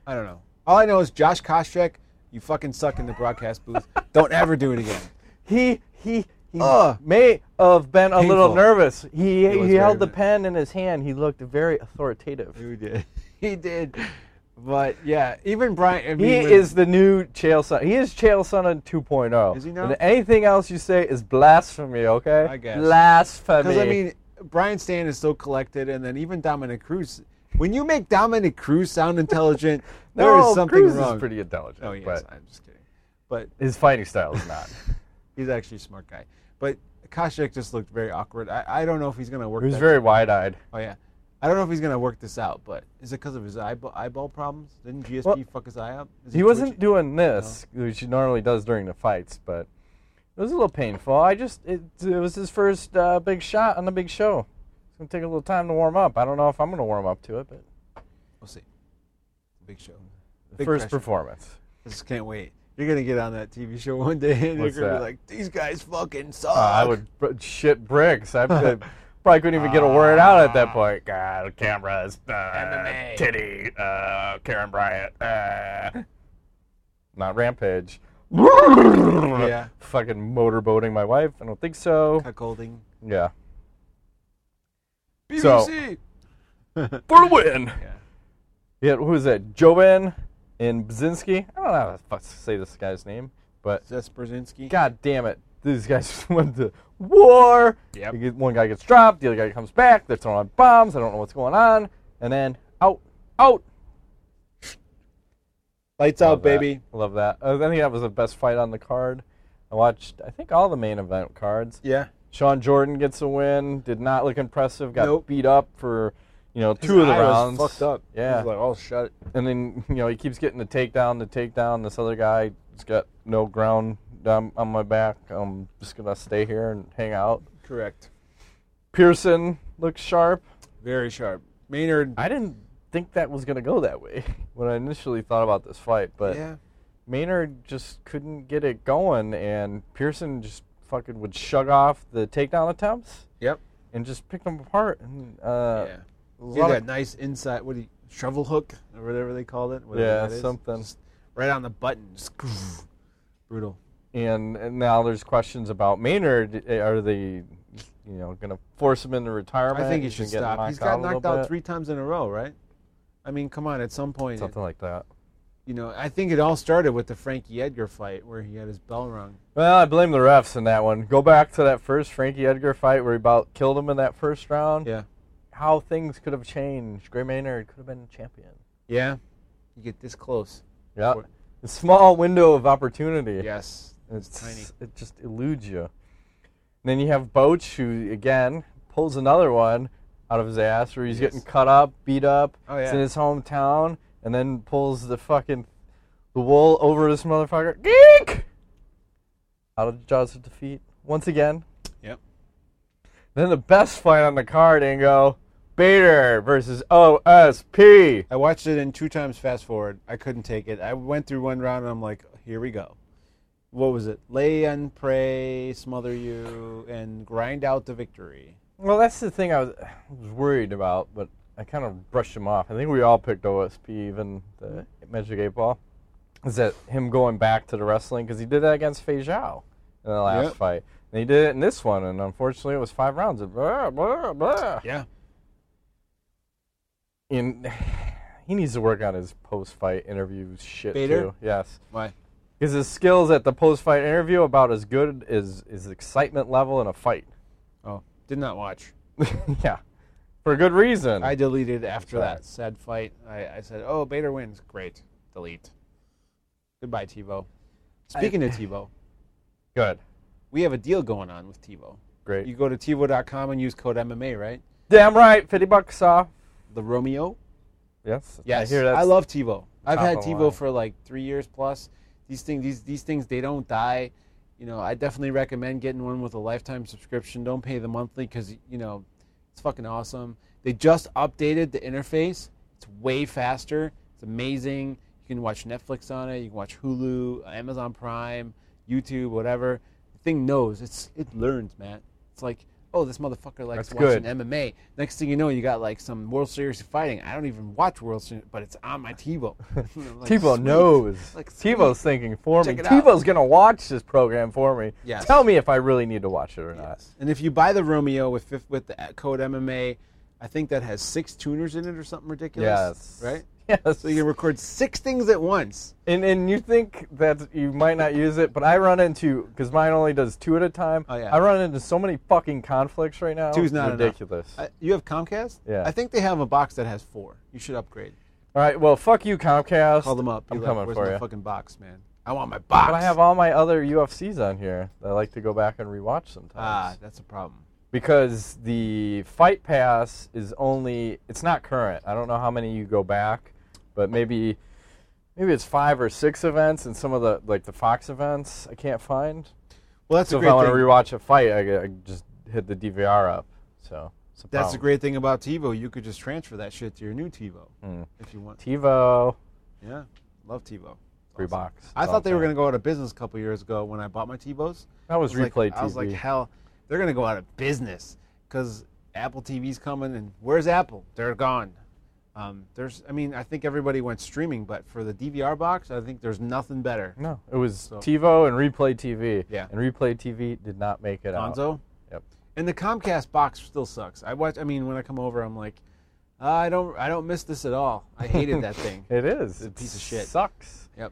I don't know. All I know is Josh Koscheck, you fucking suck in the broadcast booth. Don't ever do it again. He he he Ugh. may have been a little Painful. nervous. He It was he held very the pen in his hand. He looked very authoritative. He did. He did. But yeah, even Brian. I mean, He when- is the new Chael Sonnen. He is Chael Sonnen two point oh. Is he now? And anything else you say is blasphemy, okay? I guess. Blasphemy. Because, I mean, Brian Stan is so collected, and then even Dominic Cruz. When you make Dominic Cruz sound intelligent, there no, is something Cruz wrong. is pretty intelligent. Oh, yes. But I'm just kidding. But his fighting style is not. he's actually a smart guy. But Koscheck just looked very awkward. I, I don't know if he's going to work He was that- very wide-eyed. Oh, yeah. I don't know if he's going to work this out, but is it because of his eyeball, eyeball problems? Didn't G S P Well, fuck his eye up? Is He wasn't twitchy? doing this, which he normally does during the fights, but it was a little painful. I just it, it was his first uh, big shot on the big show. It's gonna take a little time to warm up. I don't know if I'm gonna warm up to it, but We'll see. Big show. the Big first pressure. probably. I just can't wait. You're going to get on that T V show one day, and What's you're going to that? be like, these guys fucking suck. Uh, I would br- shit bricks. I, I probably couldn't even get a word out at that point. God, cameras, uh, M M A. titty, uh, Karen Bryant, uh, not Rampage. Yeah. Fucking motorboating my wife. I don't think so. Cuckolding. Yeah. B B C. So- For the win. Yeah. Yeah, who is that? Joban and Brzezinski? I don't know how to fuck say this guy's name, but Is that Brzezinski? god damn it. These guys went to war. Yep. You get- One guy gets dropped, the other guy comes back, they're throwing bombs, I don't know what's going on, and then out, out. Lights Love out, that. baby. Love that. I think that was the best fight on the card. I watched, I think, all the main event cards. Yeah. Sean Jordan gets a win, did not look impressive, got Nope. beat up for, you know, His two of the eye was rounds. fucked up. Yeah. He was like, oh, shut it. And then, you know, he keeps getting the takedown, the takedown. This other guy has got no ground down on my back. I'm just going to stay here and hang out. Correct. Pearson looks sharp. Very sharp. Maynard. I didn't think that was going to go that way when I initially thought about this fight. But yeah. Maynard just couldn't get it going, and Pearson just fucking would shrug off the takedown attempts Yep. and just pick them apart. And, uh, yeah. a See lot that of- nice inside, what do you, shovel hook, or whatever they called it? Whatever Yeah, that is. something. Just right on the button. Just brutal. And, and now there's questions about Maynard. Are they, you know, going to force him into retirement? I think he He's should gonna get stop. knocked He's out got a little knocked out bit. three times in a row, right? I mean, come on. At some point, Something like that. you know, I think it all started with the Frankie Edgar fight where he had his bell rung. Well, I blame the refs in that one. Go back to that first Frankie Edgar fight where he about killed him in that first round. Yeah. How things could have changed. Gray Maynard could have been champion. Yeah. You get this close. Yeah. A small window of opportunity. Yes. It's It's tiny. It just eludes you. And then you have Boach, who, again, pulls another one out of his ass where he's Yes. getting cut up, beat up. Oh, It's yeah. in his hometown, and then pulls the fucking the wool over this motherfucker. Geek! Out of the jaws of defeat. Once again. Yep. Then the best fight on the card, Ingo. Bader versus O S P. I watched it in two times fast forward. I couldn't take it. I went through one round and I'm like, here we go. What was it? Lay and pray, smother you, and grind out the victory. Well, that's the thing I was, I was worried about, but I kind of brushed him off. I think we all picked O S P, even the Magic eight Ball. Is that him going back to the wrestling? Because he did that against Fei Zhao in the last Yep. fight. And he did it in this one, and unfortunately it was five rounds of blah, blah, blah. Yeah. And he needs to work on his post-fight interview shit, Bader? too. Yes. Why? Because his skills at the post-fight interview about as good as his excitement level in a fight. Oh, did not watch. Yeah. For a good reason. I deleted after Sorry. that sad fight. I, I said, oh, Bader wins. Great. Delete. Goodbye, TiVo. Speaking of TiVo, Good. we have a deal going on with TiVo. Great. You go to TiVo dot com and use code M M A, right? Damn right. fifty bucks off. The Romeo? Yes. Yes. I hear that. I love TiVo. I've top had of the TiVo line. for like three years plus. These things, these these things, they don't die. You know, I definitely recommend getting one with a lifetime subscription. Don't pay the monthly because you know it's fucking awesome. They just updated the interface. It's way faster. It's amazing. You can watch Netflix on it. You can watch Hulu, Amazon Prime, YouTube, whatever. The thing knows. It's it learns, man. It's like, oh, this motherfucker likes That's watching good. M M A. Next thing you know, you got like some World Series of fighting. I don't even watch World Series, but it's on my TiVo. Like, TiVo sweet. knows. Like, sweet. TiVo's thinking for Check me. it out. TiVo's going to watch this program for me. Yes. Tell me if I really need to watch it or not. Yes. And if you buy the Romeo with fifth, with the code M M A, I think that has six tuners in it or something ridiculous. Yes. Right? Yes. So you can record six things at once. And and you think that you might not use it, but I run into, because mine only does two at a time, Oh, yeah. I run into so many fucking conflicts right now. Two's not ridiculous. enough. Uh, you have Comcast? Yeah. I think they have a box that has four. You should upgrade. All right, well, fuck you, Comcast. Call them up. Be I'm like, coming Where's for my you. fucking box, man? I want my box. But I have all my other U F Cs on here that I like to go back and rewatch sometimes. Ah, that's a problem. Because the Fight Pass is only, it's not current. I don't know how many you go back, but maybe maybe it's five or six events, and some of the, like the Fox events I can't find. Well, that's So a if great I want thing. to rewatch a fight, I, get- I just hit the D V R up. So it's a That's problem. the great thing about TiVo. You could just transfer that shit to your new TiVo Mm. if you want. TiVo, Yeah, love TiVo. free box. I thought they were going to go out of business a couple years ago when I bought my TiVos. That was I was Replay like, T V. I was like, hell, they're going to go out of business because Apple T V's coming, and where's Apple? They're gone. Um, there's, I mean, I think everybody went streaming, but for the D V R box, I think there's nothing better. No, it was So- TiVo and Replay T V. Yeah. And Replay T V did not make it out. Gonzo. Yep. And the Comcast box still sucks. I watch. I mean, when I come over, I'm like, uh, I don't, I don't miss this at all. I hated that thing. It is. It's a piece of shit. Sucks. Yep.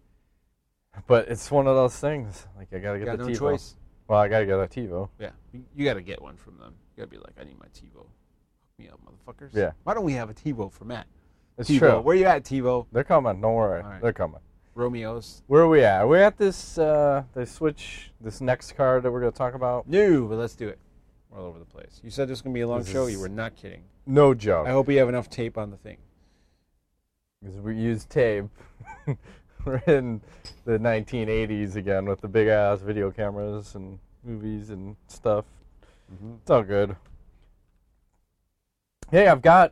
But it's one of those things. Like I gotta get Got the no TiVo. choice. Well, I gotta get a TiVo. Yeah, you, you got to get one from them. You got to be like, I need my TiVo. Hook me up, motherfuckers. Yeah. Why don't we have a TiVo for Matt? It's TiVo. true. Where you at, TiVo? They're coming. Don't worry. All right. They're coming. Romeo's. Where are we at? We're at this. Uh, they switch this next card that we're gonna talk about. No, but let's do it. We're all over the place. You said this was going to be a long This show. is- You were not kidding. No joke. I hope we have enough tape on the thing. Because we use tape. We're in the nineteen eighties again with the big ass video cameras and movies and stuff. Mm-hmm. It's all good. Hey, I've got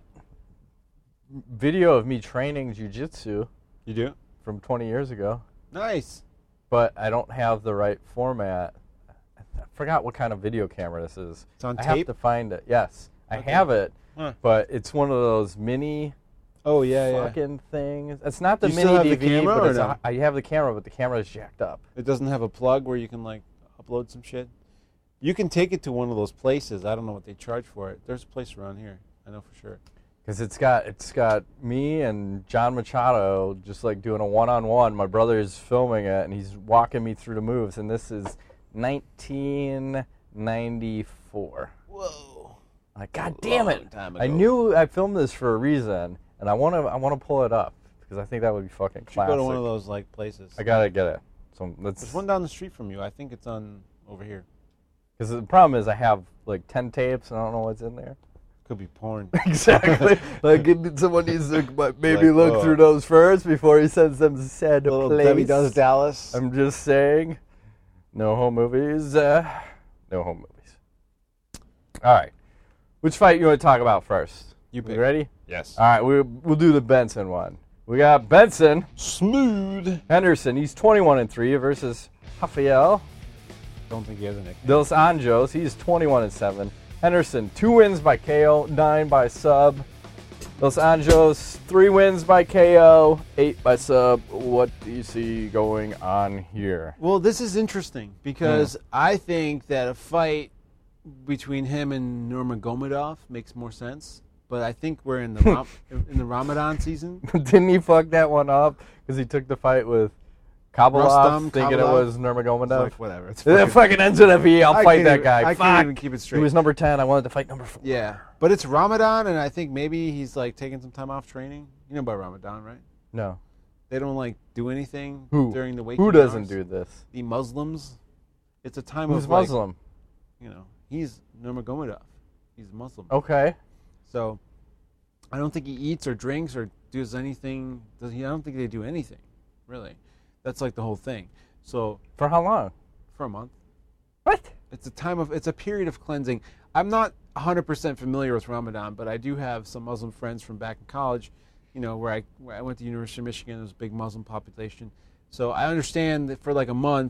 video of me training jiu-jitsu You do? from twenty years ago, Nice. but I don't have the right format. I forgot what kind of video camera this is. It's on I tape? have to find it. Yes, I Okay. have it, Huh. but it's one of those mini Oh, yeah, yeah. fucking things. It's not the You mini still have D the V D, camera, but or it's no? a, I have the camera, but the camera is jacked up. It doesn't have a plug where you can, like, upload some shit? You can take it to one of those places. I don't know what they charge for it. There's a place around here. I know for sure. Because it's got it's got me and John Machado just like doing a one-on-one. My brother is filming it, and he's walking me through the moves. And this is nineteen ninety-four. Whoa. Like, God damn Long it! time I ago. knew I filmed this for a reason, and I want to I want to pull it up because I think that would be fucking You should classic. go to one of those, like, places. I gotta get it. So let's. There's one down the street from you. I think it's on over here. Because the problem is I have like ten tapes, and I don't know what's in there. Could be porn. Exactly. Like someone needs to maybe Like, look oh. through those first before he sends them said Little place. Debbie Does Dallas. I'm just saying, no home movies. Uh, no home movies. All right. Which fight you want to talk about first? You We pick. ready? Yes. All right. We we'll do the Benson one. We got Benson Smooth. Henderson. He's twenty-one and three versus Rafael Don't think he has a nickname. Dos Anjos. He's twenty-one and seven. Henderson, two wins by K O, nine by sub. Los Anjos, three wins by K O, eight by sub. What do you see going on here? Well, this is interesting because I think that a fight between him and Nurmagomedov makes more sense. But I think we're in the Ram- in the Ramadan season. Didn't he fuck that one up because he took the fight with Kabalov, Rustam thinking Kabalov? it was Nurmagomedov? It's like, whatever. It's That fucking ends with a V. I'll I fight can't that even- guy. I Fuck. can't even keep it He straight. was number ten. I wanted to fight number four. Yeah, but it's Ramadan, and I think maybe he's like taking some time off training. You know about Ramadan, right? No. They don't like do anything Who? during the waking Who doesn't hours. do this? The Muslims. It's a time Who's of like, Muslim? you know, he's Nurmagomedov. He's Muslim. Okay. So I don't think he eats or drinks or does anything. Does he? I don't think they do anything, really. That's like the whole thing. So For how long? for a month, What? it's a time of. It's a period of cleansing. I'm not one hundred percent familiar with Ramadan, but I do have some Muslim friends from back in college. You know, where I where I went to University of Michigan, there was a big Muslim population. So I understand that for like a month,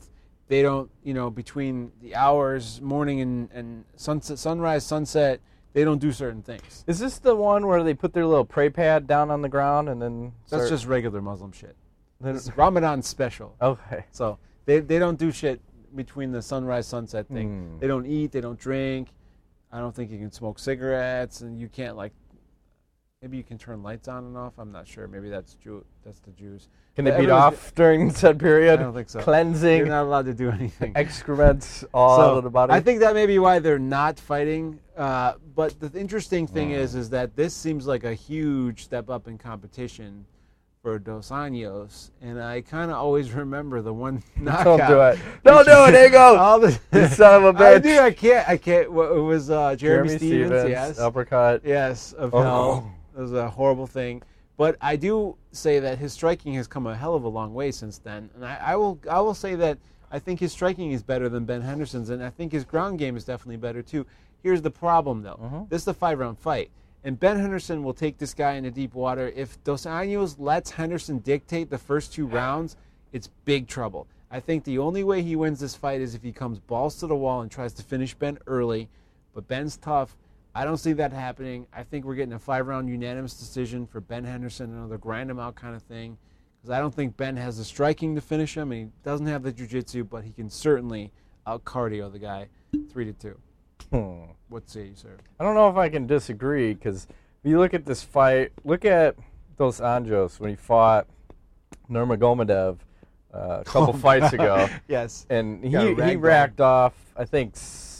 they don't, you know, between the hours, morning and, and sunset, sunrise, sunset, they don't do certain things. Is this the one where they put their little pray pad down on the ground and then start... That's just regular Muslim shit. This is Ramadan special. Okay. So they they don't do shit between the sunrise, sunset thing. Mm. They don't eat, they don't drink. I don't think you can smoke cigarettes, and you can't, like, maybe you can turn lights on and off. I'm not sure. Maybe that's Jew. That's the Jews. Can they But beat everyone's- off during said period? I don't think so. Cleansing, You're not allowed to do anything. excrements all So, out of the body. I think that may be why they're not fighting. Uh, but the interesting thing Mm. is, is that this seems like a huge step up in competition for Dos Anjos, and I kind of always remember the one knockout. Don't do it. Don't do it, Ego! All the You son of a I bitch. do. I can't. I can't. Well, it was uh, Jeremy, Jeremy Stevens. Stevens, Yes. uppercut. Yes. Of Oh. hell. It was a horrible thing. But I do say that his striking has come a hell of a long way since then, and I, I will. I will say that I think his striking is better than Ben Henderson's, and I think his ground game is definitely better too. Here's the problem, though. Mhm. This is a five-round fight, and Ben Henderson will take this guy into deep water. If Dos Anjos lets Henderson dictate the first two rounds, it's big trouble. I think the only way he wins this fight is if he comes balls to the wall and tries to finish Ben early. But Ben's tough. I don't see that happening. I think we're getting a five-round unanimous decision for Ben Henderson, another grind him out kind of thing. Because I don't think Ben has the striking to finish him, and he doesn't have the jiu-jitsu, but he can certainly out-cardio the guy three to two. Hmm. What say you, sir? I don't know if I can disagree, because if you look at this fight, look at Dos Anjos when he fought Nurmagomedov uh, a couple Oh, fights God. ago. Yes. And he, Got he ragged racked off, I think,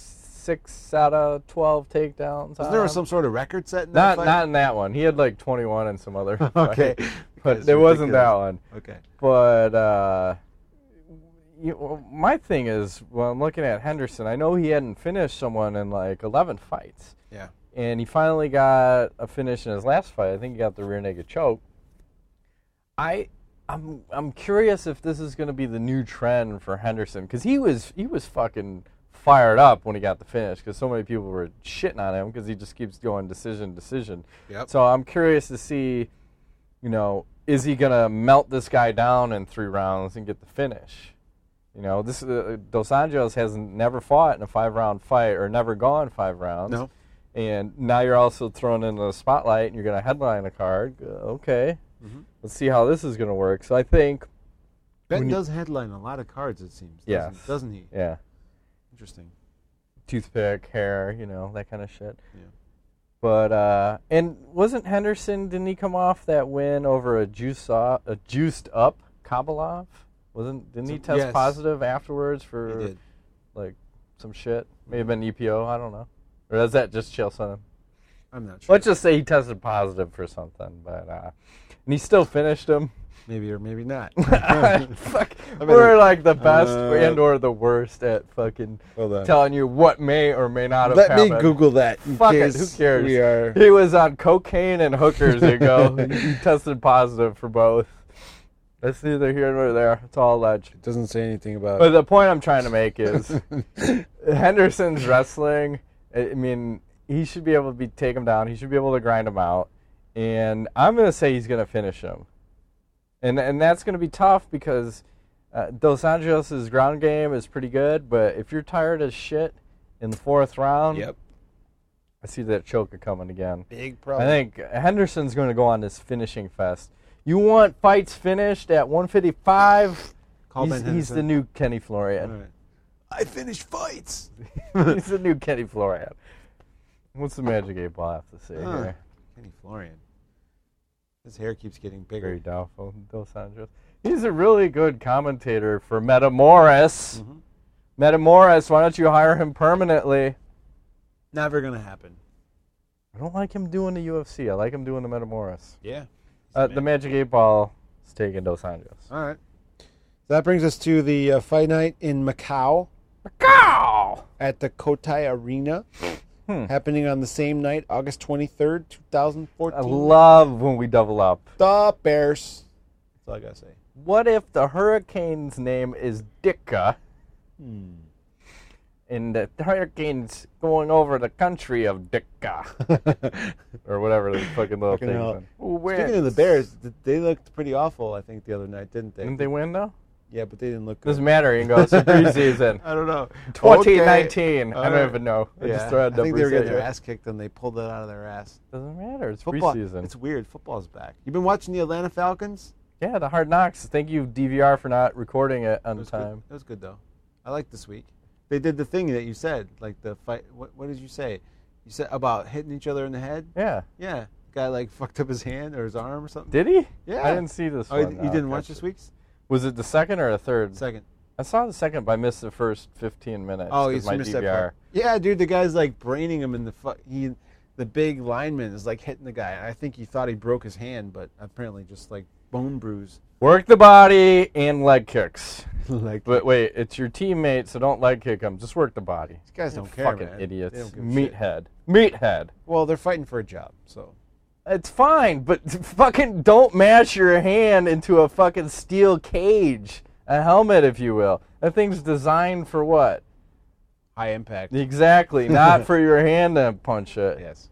six out of twelve takedowns. Was there on some him. sort of record set in Not that fight? not in that one. He had like twenty-one in some other Okay. fight. But That's it wasn't ridiculous. that one. Okay. But uh, you, well, my thing is, when I'm looking at Henderson, I know he hadn't finished someone in like eleven fights. Yeah. And he finally got a finish in his last fight. I think he got the rear naked choke. I, I'm, I'm curious if this is going to be the new trend for Henderson, because he was, he was fucking fired up when he got the finish, because so many people were shitting on him because he just keeps going decision, decision. Yep. So I'm curious to see, you know, is he going to melt this guy down in three rounds and get the finish? You know, this uh, Dos Anjos has never fought in a five-round fight or never gone five rounds. No. And now you're also thrown into the spotlight and you're going to headline a card. Uh, Okay. Mm-hmm. Let's see how this is going to work. So I think, Ben When you- does headline a lot of cards, it seems. Yes. Doesn't, doesn't he? yeah, Interesting. toothpick, hair, you know, that kind of shit. Yeah. But, uh, and wasn't Henderson, didn't he come off that win over a, juice off, a juiced up Kabalov? Wasn't, didn't he Some- test yes. positive afterwards for, He did. like, some shit? May have been E P O, I don't know. Or is that just chill son? I'm not sure. Let's just say he tested positive for something, but, uh, and he still finished him. Maybe or maybe not. Fuck, I we're better- like the best Uh, and or the worst at fucking Hold on. telling you what may or may not have Let happened. me Google that. In Fuck it, case who cares? We are. He was on cocaine and hookers, you go. he, he tested positive for both. That's neither here nor there. It's all alleged. It doesn't say anything about. But the point I'm trying to make is Henderson's wrestling, I I mean, he should be able to be take him down. He should be able to grind him out. And I'm going to say he's going to finish him. And and that's going to be tough because uh, Dos Anjos' ground game is pretty good, but if you're tired as shit in the fourth round, Yep. I see that choke coming again. Big I problem. think Henderson's going to go on this finishing fest. You want fights finished at one fifty-five? Call he's, Ben he's the Henderson. new Kenny All Florian. right. I finish fights. He's the new Kenny Florian. What's the Magic eight Ball have to say Huh. here? Kenny Florian. His hair keeps getting bigger. Very doubtful. Dos Anjos. He's a really good commentator for Metamoris. Mhm. Metamoris, why don't you hire him permanently? Never gonna happen. I don't like him doing the U F C. I like him doing the Metamoris. Yeah. Uh, the Magic eight Ball is taking Dos Anjos. All right. So that brings us to the uh, fight night in Macau Macau! at the Cotai Arena, Hmm. happening on the same night, August twenty-third, twenty fourteen. I love when we double up. the Bears. That's all I gotta say. What if the Hurricane's name is Ditka, Hmm. and the Hurricane's going over the country of Ditka? Or whatever the fucking little Fucking thing. hell. is. Who Speaking of the wins? Bears, th- they looked pretty awful, I think, the other night, didn't they? Didn't they win, though? Yeah, but they didn't look good. Doesn't matter. You can go. It's a preseason. I don't know. twenty nineteen. Okay. I don't even know. I Yeah. just throw out I think they were numbers getting at their you. ass kicked and they pulled it out of their ass. Doesn't matter. It's Football. preseason. It's weird. Football's back. You've been watching the Atlanta Falcons? Yeah, the Hard Knocks. Thank you, D V R, for not recording it on It was time. Good. It was good though. I liked this week. They did the thing that you said, like the fight. What, what did you say? You said about hitting each other in the head. Yeah. Yeah. The guy like fucked up his hand or his arm or something. Did he? Yeah. I didn't see this Oh, you, one. you No, didn't okay. watch this week's? Was it the second or the third? Second. I saw the second, but I missed the first fifteen minutes. Oh, 'cause he's my missed D that V R. part. Yeah, dude, the guy's like braining him in the fu- he, the big lineman is like hitting the guy. I think he thought he broke his hand, but apparently just like bone bruise. Work the body and leg kicks. like But wait, it's your teammate, so don't leg kick him. Just work the body. these guys don't care, Fucking man. idiots. They don't give a shit. Meathead. Meathead. Well, they're fighting for a job, so It's fine, but fucking don't mash your hand into a fucking steel cage. A helmet, if you will. That thing's designed for what? high impact. Exactly. Not for your hand to punch it. Yes.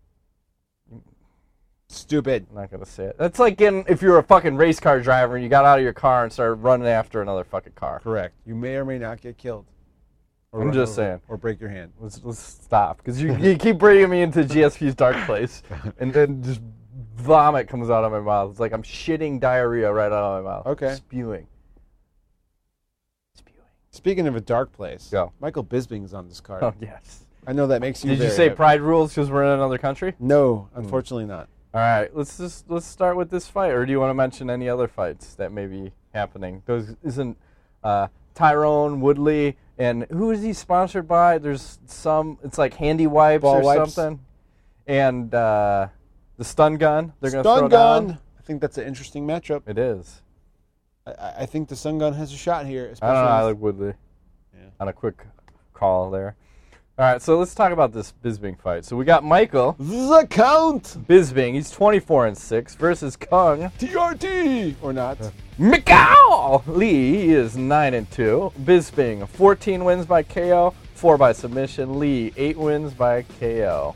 Stupid. I'm not going to say it. That's like getting, if you're a fucking race car driver and you got out of your car and started running after another fucking car. Correct. You may or may not get killed. Or I'm run just over saying. Or break your hand. Let's, let's stop. Because you, you keep bringing me into G S P's dark place. And then just vomit comes out of my mouth. It's like I'm shitting diarrhea right out of my mouth. Okay. Spewing. Spewing. Speaking of a dark place, Go. Michael Bisping's on this card. Oh, yes. I know that makes you Did you very say happy. pride rules because we're in another country? No, unfortunately not. All right, let's just let's start with this fight. Or do you want to mention any other fights that may be happening? Those isn't uh, Tyrone Woodley, and who is he sponsored by? There's some. It's like Handy Wipes Ball or Wipes. something. And uh, the Stun Gun. They're going to Stun throw gun. down. I think that's an interesting matchup. It is. I, I think the Stun Gun has a shot here. I Especially don't know. I with- like Woodley. Yeah. On a quick call there. All right, so let's talk about this Bisping fight. So we got Michael The Count. Bisping. He's twenty-four and six versus Kung T R T or not? Mikao Lee. He is nine and two. Bisping fourteen wins by K O, four by submission. Lee eight wins by K O.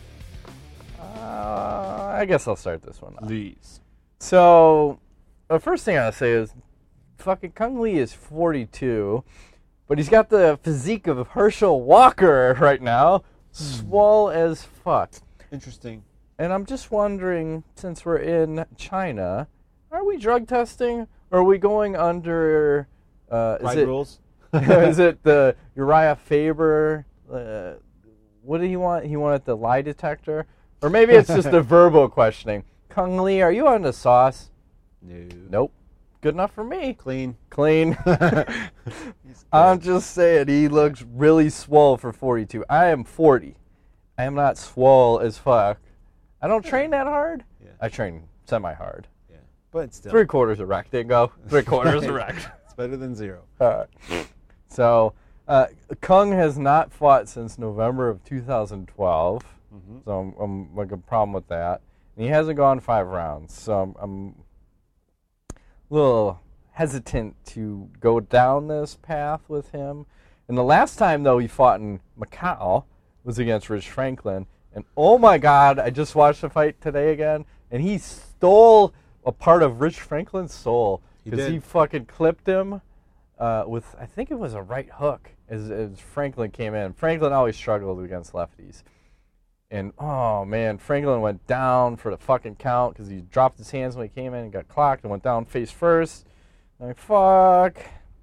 Uh, I guess I'll start this one off. Please. So the first thing I gotta say is, fucking Kung Lee is forty-two, but he's got the physique of Herschel Walker right now, swole as fuck. Interesting. And I'm just wondering, since we're in China, are we drug testing, or are we going under? Uh, is Pride it rules. is it the Uriah Faber? Uh, what did he want? He wanted the lie detector, or maybe it's just a verbal questioning. Kung Lee, are you on the sauce? No. Nope. Good enough for me. Clean. Clean. He's I'm good. just saying, he looks really swole for forty-two. I am forty. I am not swole as fuck. I don't train that hard. Yeah. I train semi-hard. Yeah. But still. Three quarters a rack. Dingo. Three quarters a rack. It's better than zero. All right. So, uh, Kung has not fought since November of two thousand twelve. Mm-hmm. So I'm, I'm like a problem with that. And he hasn't gone five rounds. So I'm, I'm a little hesitant to go down this path with him. And the last time, though, he fought in Macau was against Rich Franklin. And oh my God, I just watched the fight today again, and he stole a part of Rich Franklin's soul. He Because did. he fucking clipped him uh, with, I think it was a right hook as, as Franklin came in. Franklin always struggled against lefties. And, oh, man, Franklin went down for the fucking count because he dropped his hands when he came in and got clocked and went down face first. Like, fuck.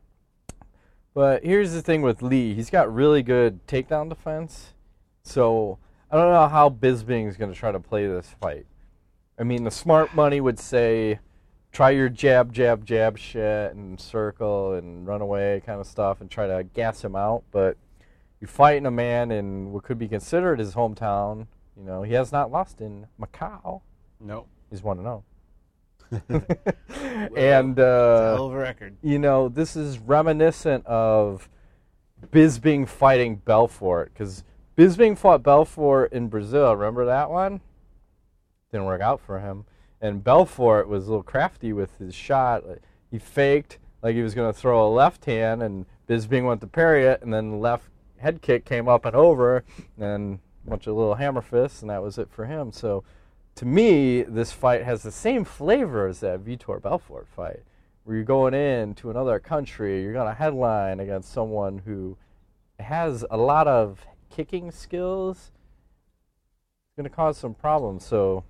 But here's the thing with Lee. He's got really good takedown defense. So I don't know how Bisping is going to try to play this fight. I mean, the smart money would say try your jab, jab, jab shit and circle and run away kind of stuff and try to gas him out. But you're fighting a man in what could be considered his hometown. You know, he has not lost in Macau. No. He's one to know. Well, and, It's a uh, hell of a record. you know, this is reminiscent of Bisping fighting Belfort. Because Bisping fought Belfort in Brazil. Remember that one? Didn't work out for him. And Belfort was a little crafty with his shot. Like, he faked like he was going to throw a left hand, and Bisping went to parry it, and then the left head kick came up and over, and a bunch of little hammer fists, and that was it for him. So, to me, this fight has the same flavor as that Vitor Belfort fight, where you're going in to another country, you're going to headline against someone who has a lot of kicking skills. It's going to cause some problems. So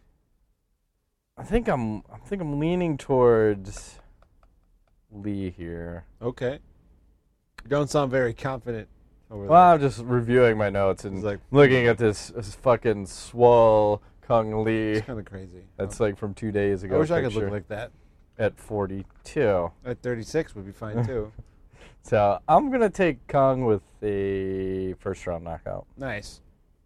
I think I'm I think I'm leaning towards Lee here. Okay. You don't sound very confident over Well, there. I'm just reviewing my notes and He's like, looking at this, this fucking swole Kung Lee. It's kind of crazy. That's like from two days ago. I wish I could picture look like that. at forty-two. At thirty-six would be fine too. So I'm going to take Kung with a first round knockout. Nice.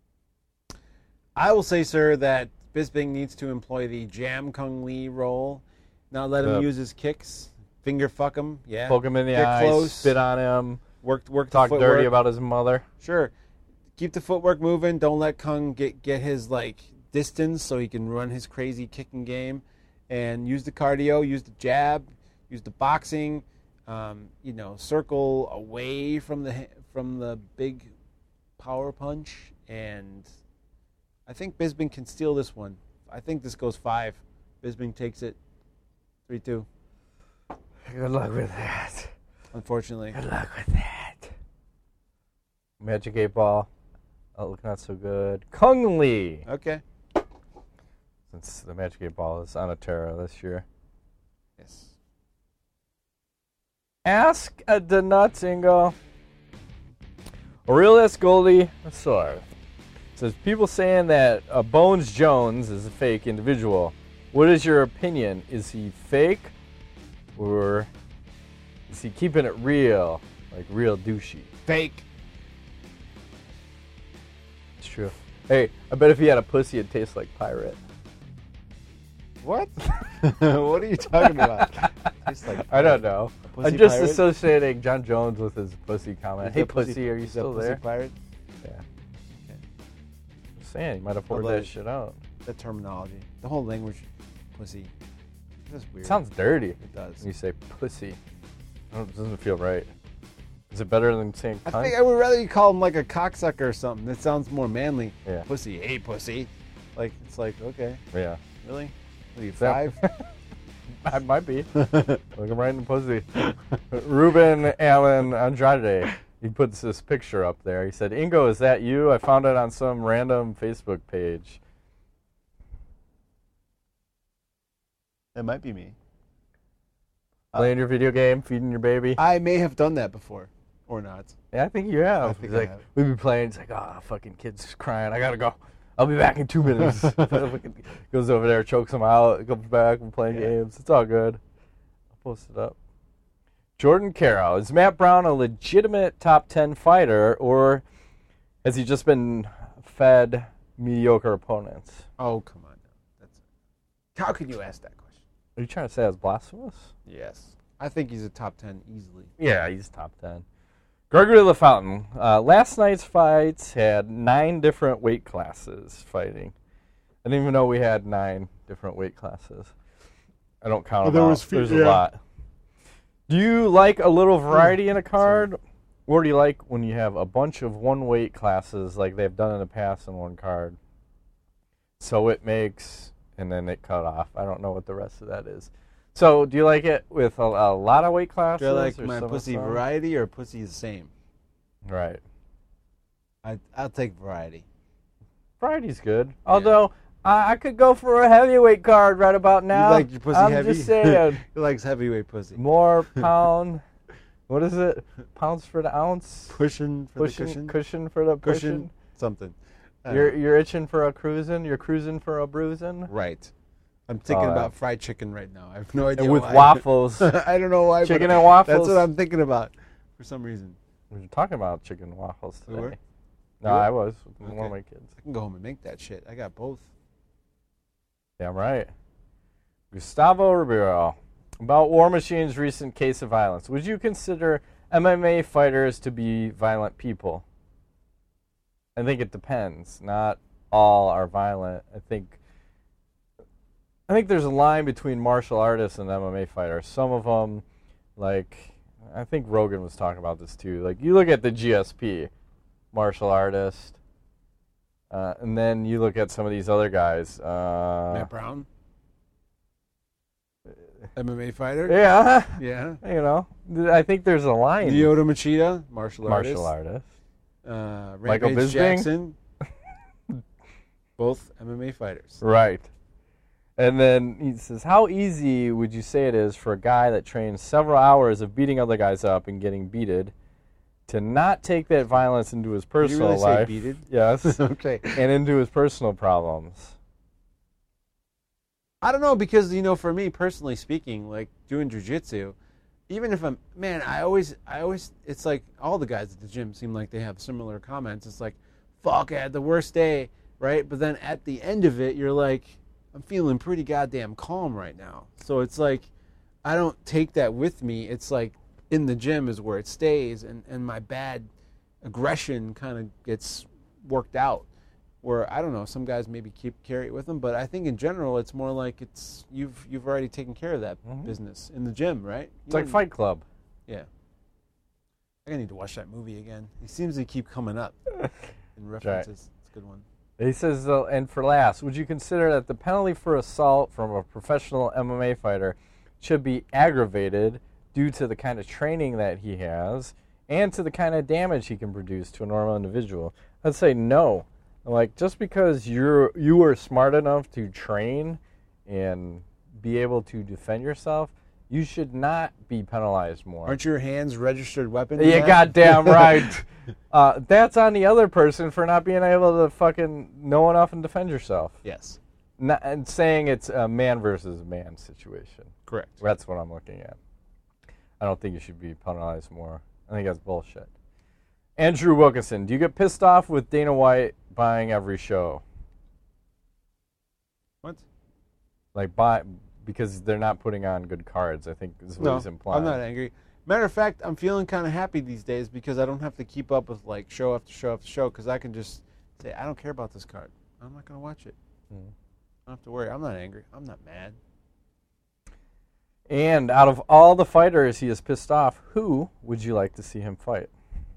I will say, sir, that Bisping needs to employ the Jam Kung Lee role. Not let him The- use his kicks. Finger fuck him. Yeah. Poke him in the Get eye, close. spit on him, Work, work talk the dirty footwork. about his mother. Sure. Keep the footwork moving. Don't let Kung get, get his like distance so he can run his crazy kicking game. And use the cardio, use the jab, use the boxing. Um, you know, circle away from the ha- from the big power punch. And I think Bisping can steal this one. I think this goes five. Bisping takes it three two. Good luck with that. Unfortunately. Good luck with that. Magic eight ball. Oh, look, not so good. Kung Lee. Okay. Since the Magic eight ball is on a Terra this year. Yes. Ask a the nuts, Ingo. Aurelius Goldie Asor says people saying that uh, Bones Jones is a fake individual. What is your opinion? Is he fake, or is he keeping it real, like real douchey? Fake. It's true. Hey, I bet if he had a pussy, it'd taste like pirate. What? What are you talking about? Tastes like I don't know. pussy I'm just pirate? associating John Jones with his pussy comment. Is Hey, that pussy, are you is that still pussy there? Pirate? Yeah. Just saying, you might have poured Although- that shit out. The terminology, the whole language, pussy. That's weird. It sounds dirty It does. when you say pussy. I don't- It doesn't feel right. Is it better than saying I cunt? think I would rather you call him like a cocksucker or something. That sounds more manly. Yeah. Pussy, hey pussy. Like it's like okay, Yeah. really? What are you That- five? I might be. Look, I'm right in the pussy. Ruben Allen Andrade. He puts this picture up there. He said, Ingo, is that you? I found it on some random Facebook page. That might be me. Playing your video game, feeding your baby. I may have done that before, or not. Yeah, I think you have. I think He's I like, have. we'd be playing. It's like, oh, fucking kid's crying. I gotta go. I'll be back in two minutes. Goes over there, chokes him out, comes back, and playing Yeah. games. It's all good. I'll post it up. Jordan Carroll. Is Matt Brown a legitimate top ten fighter, or has he just been fed mediocre opponents? Oh come on, now. That's how can you ask that question? Are you trying to say that's blasphemous? Yes, I think he's a top ten easily. Yeah, he's top ten. Gregory LaFountain. Uh, last night's fights had nine different weight classes fighting. I didn't even know we had nine different weight classes. I don't count Oh, them there out. was fe- There's a yeah. lot. Do you like a little variety in a card? Or do you like when you have a bunch of one weight classes like they've done in the past in one card? So it makes, and then it cut off. I don't know what the rest of that is. So, do you like it with a, a lot of weight classes? Do I like or my some- pussy some? variety or pussy the same? Right. I I'll take variety. Variety's good. Although, I, I could go for a heavyweight card right about now. You like your pussy I'm heavy? just saying. He likes heavyweight pussy. More pound. What is it? Pounds for the ounce? Pushing for Pushing, the cushion. cushion for the Cushion. pushing. Something. I don't You're know. you're itching for a cruising. You're cruising for a bruising. Right. I'm thinking Oh, about yeah. fried chicken right now. I have no idea And with why. waffles. I don't know why. but Chicken and waffles. That's what I'm thinking about for some reason. We were talking about chicken and waffles We today. were? No, You were? I was with one Okay. of my kids. I can go home and make that shit. I got both. Damn right. Gustavo Ribeiro. About War Machine's recent case of violence. Would you consider M M A fighters to be violent people? I think it depends. Not all are violent. I think I think there's a line between martial artists and M M A fighters. Some of them, like, I think Rogan was talking about this too. Like, you look at the G S P, martial artist, uh, and then you look at some of these other guys. Uh, Matt Brown. M M A fighter. Yeah. Yeah. You know, I think there's a line. Lyoto Machida, martial artist. Martial artist. Uh, Michael Rampage Bisping? Jackson. Both M M A fighters. Right. And then he says, how easy would you say it is for a guy that trains several hours of beating other guys up and getting beated to not take that violence into his personal Did you really life? say beated? Yes. Okay. And into his personal problems. I don't know, because, you know, for me personally speaking, like doing jiu-jitsu, even if I'm, man, I always, I always, it's like all the guys at the gym seem like they have similar comments. It's like, fuck, I had the worst day, right? But then at the end of it, you're like, I'm feeling pretty goddamn calm right now. So it's like, I don't take that with me. It's like in the gym is where it stays, and, and my bad aggression kind of gets worked out. Where, I don't know, some guys maybe keep carry it with them, but I think in general it's more like it's you've you've already taken care of that mm-hmm. business in the gym, right? It's you like Fight Club. Yeah. I need to watch that movie again. He seems to keep coming up in references. Right. It's a good one. He says, uh, and for last, would you consider that the penalty for assault from a professional M M A fighter should be aggravated due to the kind of training that he has and to the kind of damage he can produce to a normal individual? I'd say no. Like, just because you're you are smart enough to train and be able to defend yourself, you should not be penalized more. Aren't your hands registered weapons? Yeah, goddamn right. uh, that's on the other person for not being able to fucking know enough and defend yourself. Yes. Not, and saying it's a man versus man situation. Correct. That's what I'm looking at. I don't think you should be penalized more. I think that's bullshit. Andrew Wilkinson, do you get pissed off with Dana White buying every show? What? Like, buy because they're not putting on good cards, I think is what no, he's implying. I'm not angry. Matter of fact, I'm feeling kind of happy these days because I don't have to keep up with, like, show after show after show, because I can just say, I don't care about this card. I'm not going to watch it. Mm. I don't have to worry. I'm not angry. I'm not mad. And out of all the fighters he has pissed off, who would you like to see him fight?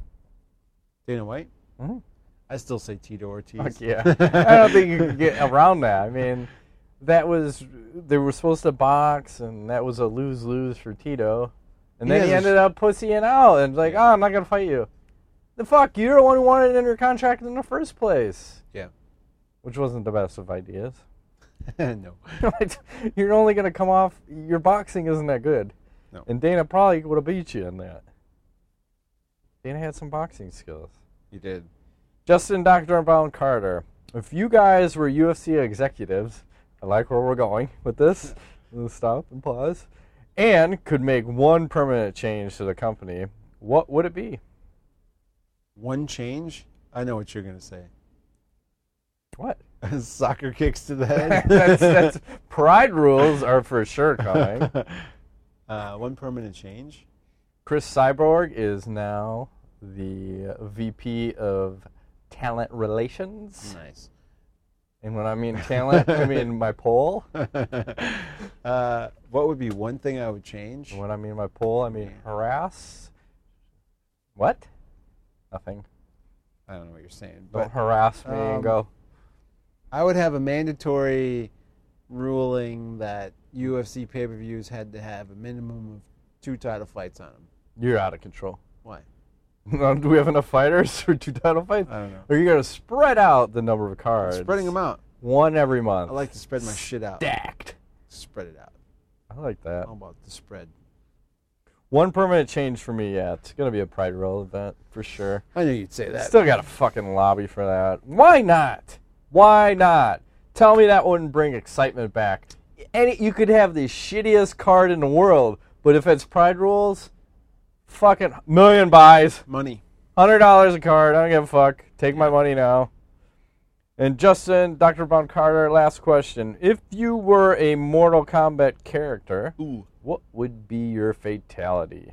Dana White? Mm-hmm. I still say Tito Ortiz. Fuck yeah. I don't think you can get around that. I mean, that was, they were supposed to box, and that was a lose-lose for Tito. And then he, he ended sh- up pussying out and like, yeah. oh, I'm not going to fight you. The fuck, you're the one who wanted it in your contract in the first place. Yeah. Which wasn't the best of ideas. No. You're only going to come off, your boxing isn't that good. No. And Dana probably would have beat you in that. Dana had some boxing skills. He did. Justin Doctor Brown Carter, if you guys were U F C executives, I like where we're going with this. Let's stop and pause. And could make one permanent change to the company, what would it be? One change? I know what you're going to say. What? Soccer kicks to the head. that's, that's, Pride rules are for sure coming. Uh, one permanent change? Chris Cyborg is now the V P of Talent Relations. Nice. And when I mean talent, I mean my poll. uh, what would be one thing I would change? When I mean my poll, I mean harass. What? Nothing. I don't know what you're saying. Don't but, harass me um, and go. I would have a mandatory ruling that U F C pay-per-views had to have a minimum of two title fights on them. You're out of control. Why? Do we have enough fighters for two title fights? I don't know. Or are you going to spread out the number of cards? I'm spreading them out. One every month. I like to spread my shit out. Stacked. Spread it out. I like that. How about the spread? One permanent change for me, yeah. It's going to be a Pride Roll event for sure. I knew you'd say that. Still got a fucking lobby for that. Why not? Why not? Tell me that wouldn't bring excitement back. Any, you could have the shittiest card in the world, but if it's Pride Rules, fucking million buys. Money. one hundred dollars a card. I don't give a fuck. Take my money now. And Justin, Doctor Brown Carter, last question. If you were a Mortal Kombat character, Ooh. what would be your fatality?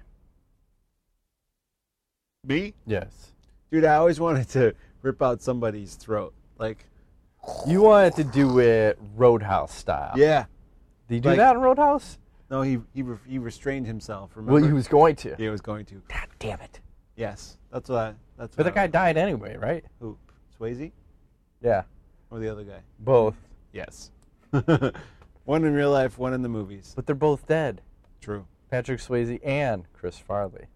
Me? Yes. Dude, I always wanted to rip out somebody's throat. Like, you wanted to do it Roadhouse style. yeah. Did you do Like- that in Roadhouse? No, he he, re- he restrained himself. Remember? Well, he was going to. He was going to. God damn it. Yes, that's what. I, that's. But what the I guy died anyway, right? Who? Swayze Yeah. or the other guy? Both. Yes. One in real life, one in the movies. But they're both dead. True. Patrick Swayze and Chris Farley.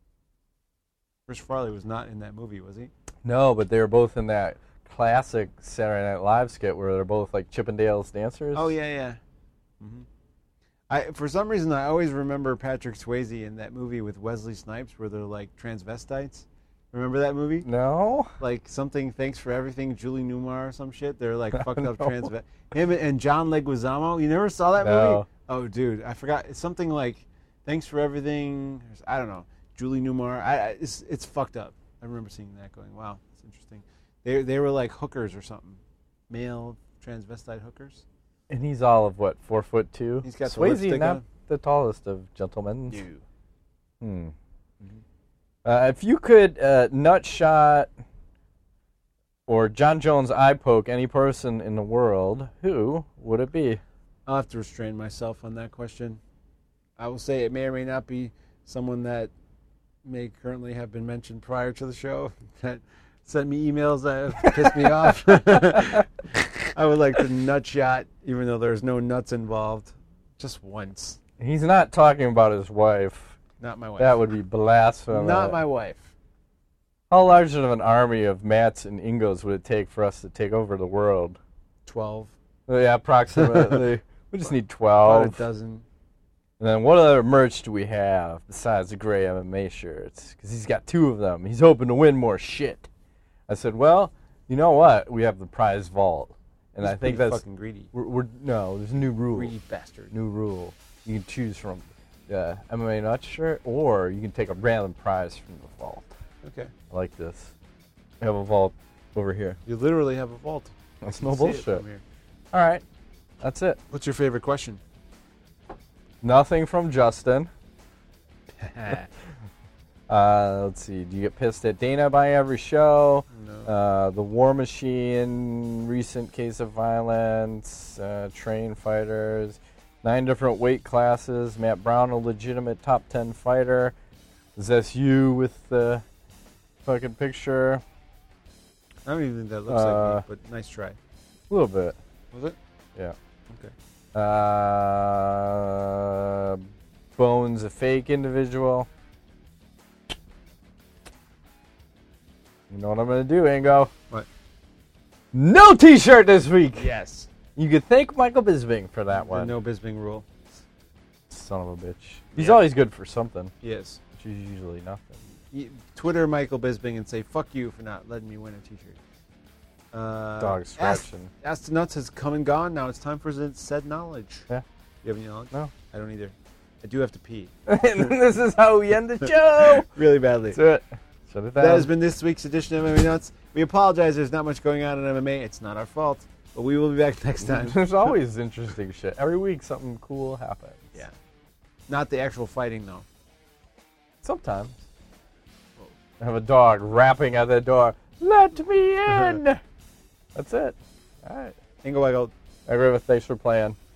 Chris Farley was not in that movie, was he? No, but they were both in that classic Saturday Night Live skit where they're both like Chippendales dancers. Oh yeah, yeah. Mm-hmm. I for some reason I always remember Patrick Swayze in that movie with Wesley Snipes where they're like transvestites. Remember that movie? No. Like something, thanks for everything, Julie Newmar or some shit. They're like fucked up No. transvest. Him and John Leguizamo. You never saw that No. movie? Oh, dude, I forgot. It's something like, thanks for everything. I don't know. Julie Newmar. I, I it's it's fucked up. I remember seeing that, going, wow, that's interesting. They they were like hookers or something, male transvestite hookers. And he's all of what, four foot two? He's got the Swayze, lipstick not on. the tallest of gentlemen. You. Hmm. Mm-hmm. Uh, if you could uh, nut shot or John Jones eye poke any person in the world, who would it be? I'll have to restrain myself on that question. I will say it may or may not be someone that may currently have been mentioned prior to the show that sent me emails that have pissed me off. I would like to nut shot, even though there's no nuts involved, just once. He's not talking about his wife. Not my wife. That would be blasphemous. Not my wife. How large of an army of Matts and Ingos would it take for us to take over the world? Twelve. Uh, Yeah, approximately. We just need About twelve. a dozen. And then what other merch do we have besides the gray M M A shirts? Because he's got two of them. He's hoping to win more shit. I said, well, you know what? We have the prize vault. And He's I think pretty that's... fucking greedy. We're, we're, no, there's a new rule. Greedy bastard. New rule. You can choose from uh, M M A nut shirt, or you can take a random prize from the vault. Okay. I like this. I have a vault over here. You literally have a vault. That's You no can see it bullshit. from here. All right. That's it. What's your favorite question? Nothing from Justin. Uh, let's see. Do you get pissed at Dana by every show? No. Uh, the War Machine, recent case of violence, uh, train fighters, nine different weight classes. Matt Brown, a legitimate top ten fighter. Is this you with the fucking picture? I don't even think that looks Uh, like me, but nice try. A little bit. Was it? Yeah. Okay. Uh, Bones, a fake individual. You know what I'm going to do, Ingo? What? No t-shirt this week! Yes. You could thank Michael Bisbing for that The one. no Bisbing rule. Son of a bitch. He's Yeah. always good for something, Yes. which is usually nothing. Y- Twitter Michael Bisbing and say, fuck you for not letting me win a t-shirt. Uh, Dog Ask, scratching. Ask the Nuts has come and gone. Now it's time for the said knowledge. Yeah. You have any knowledge? No. I don't either. I do have to pee. And this is how we end the show! Really badly. That's it. Shut it down. That has been this week's edition of M M A Nuts. We apologize. There's not much going on in M M A. It's not our fault. But we will be back next time. There's always interesting shit. Every week something cool happens. Yeah. Not the actual fighting, though. Sometimes. I have a dog rapping at the door. Let me in! That's it. All right. Ingo Weigel. I agree with thanks for playing.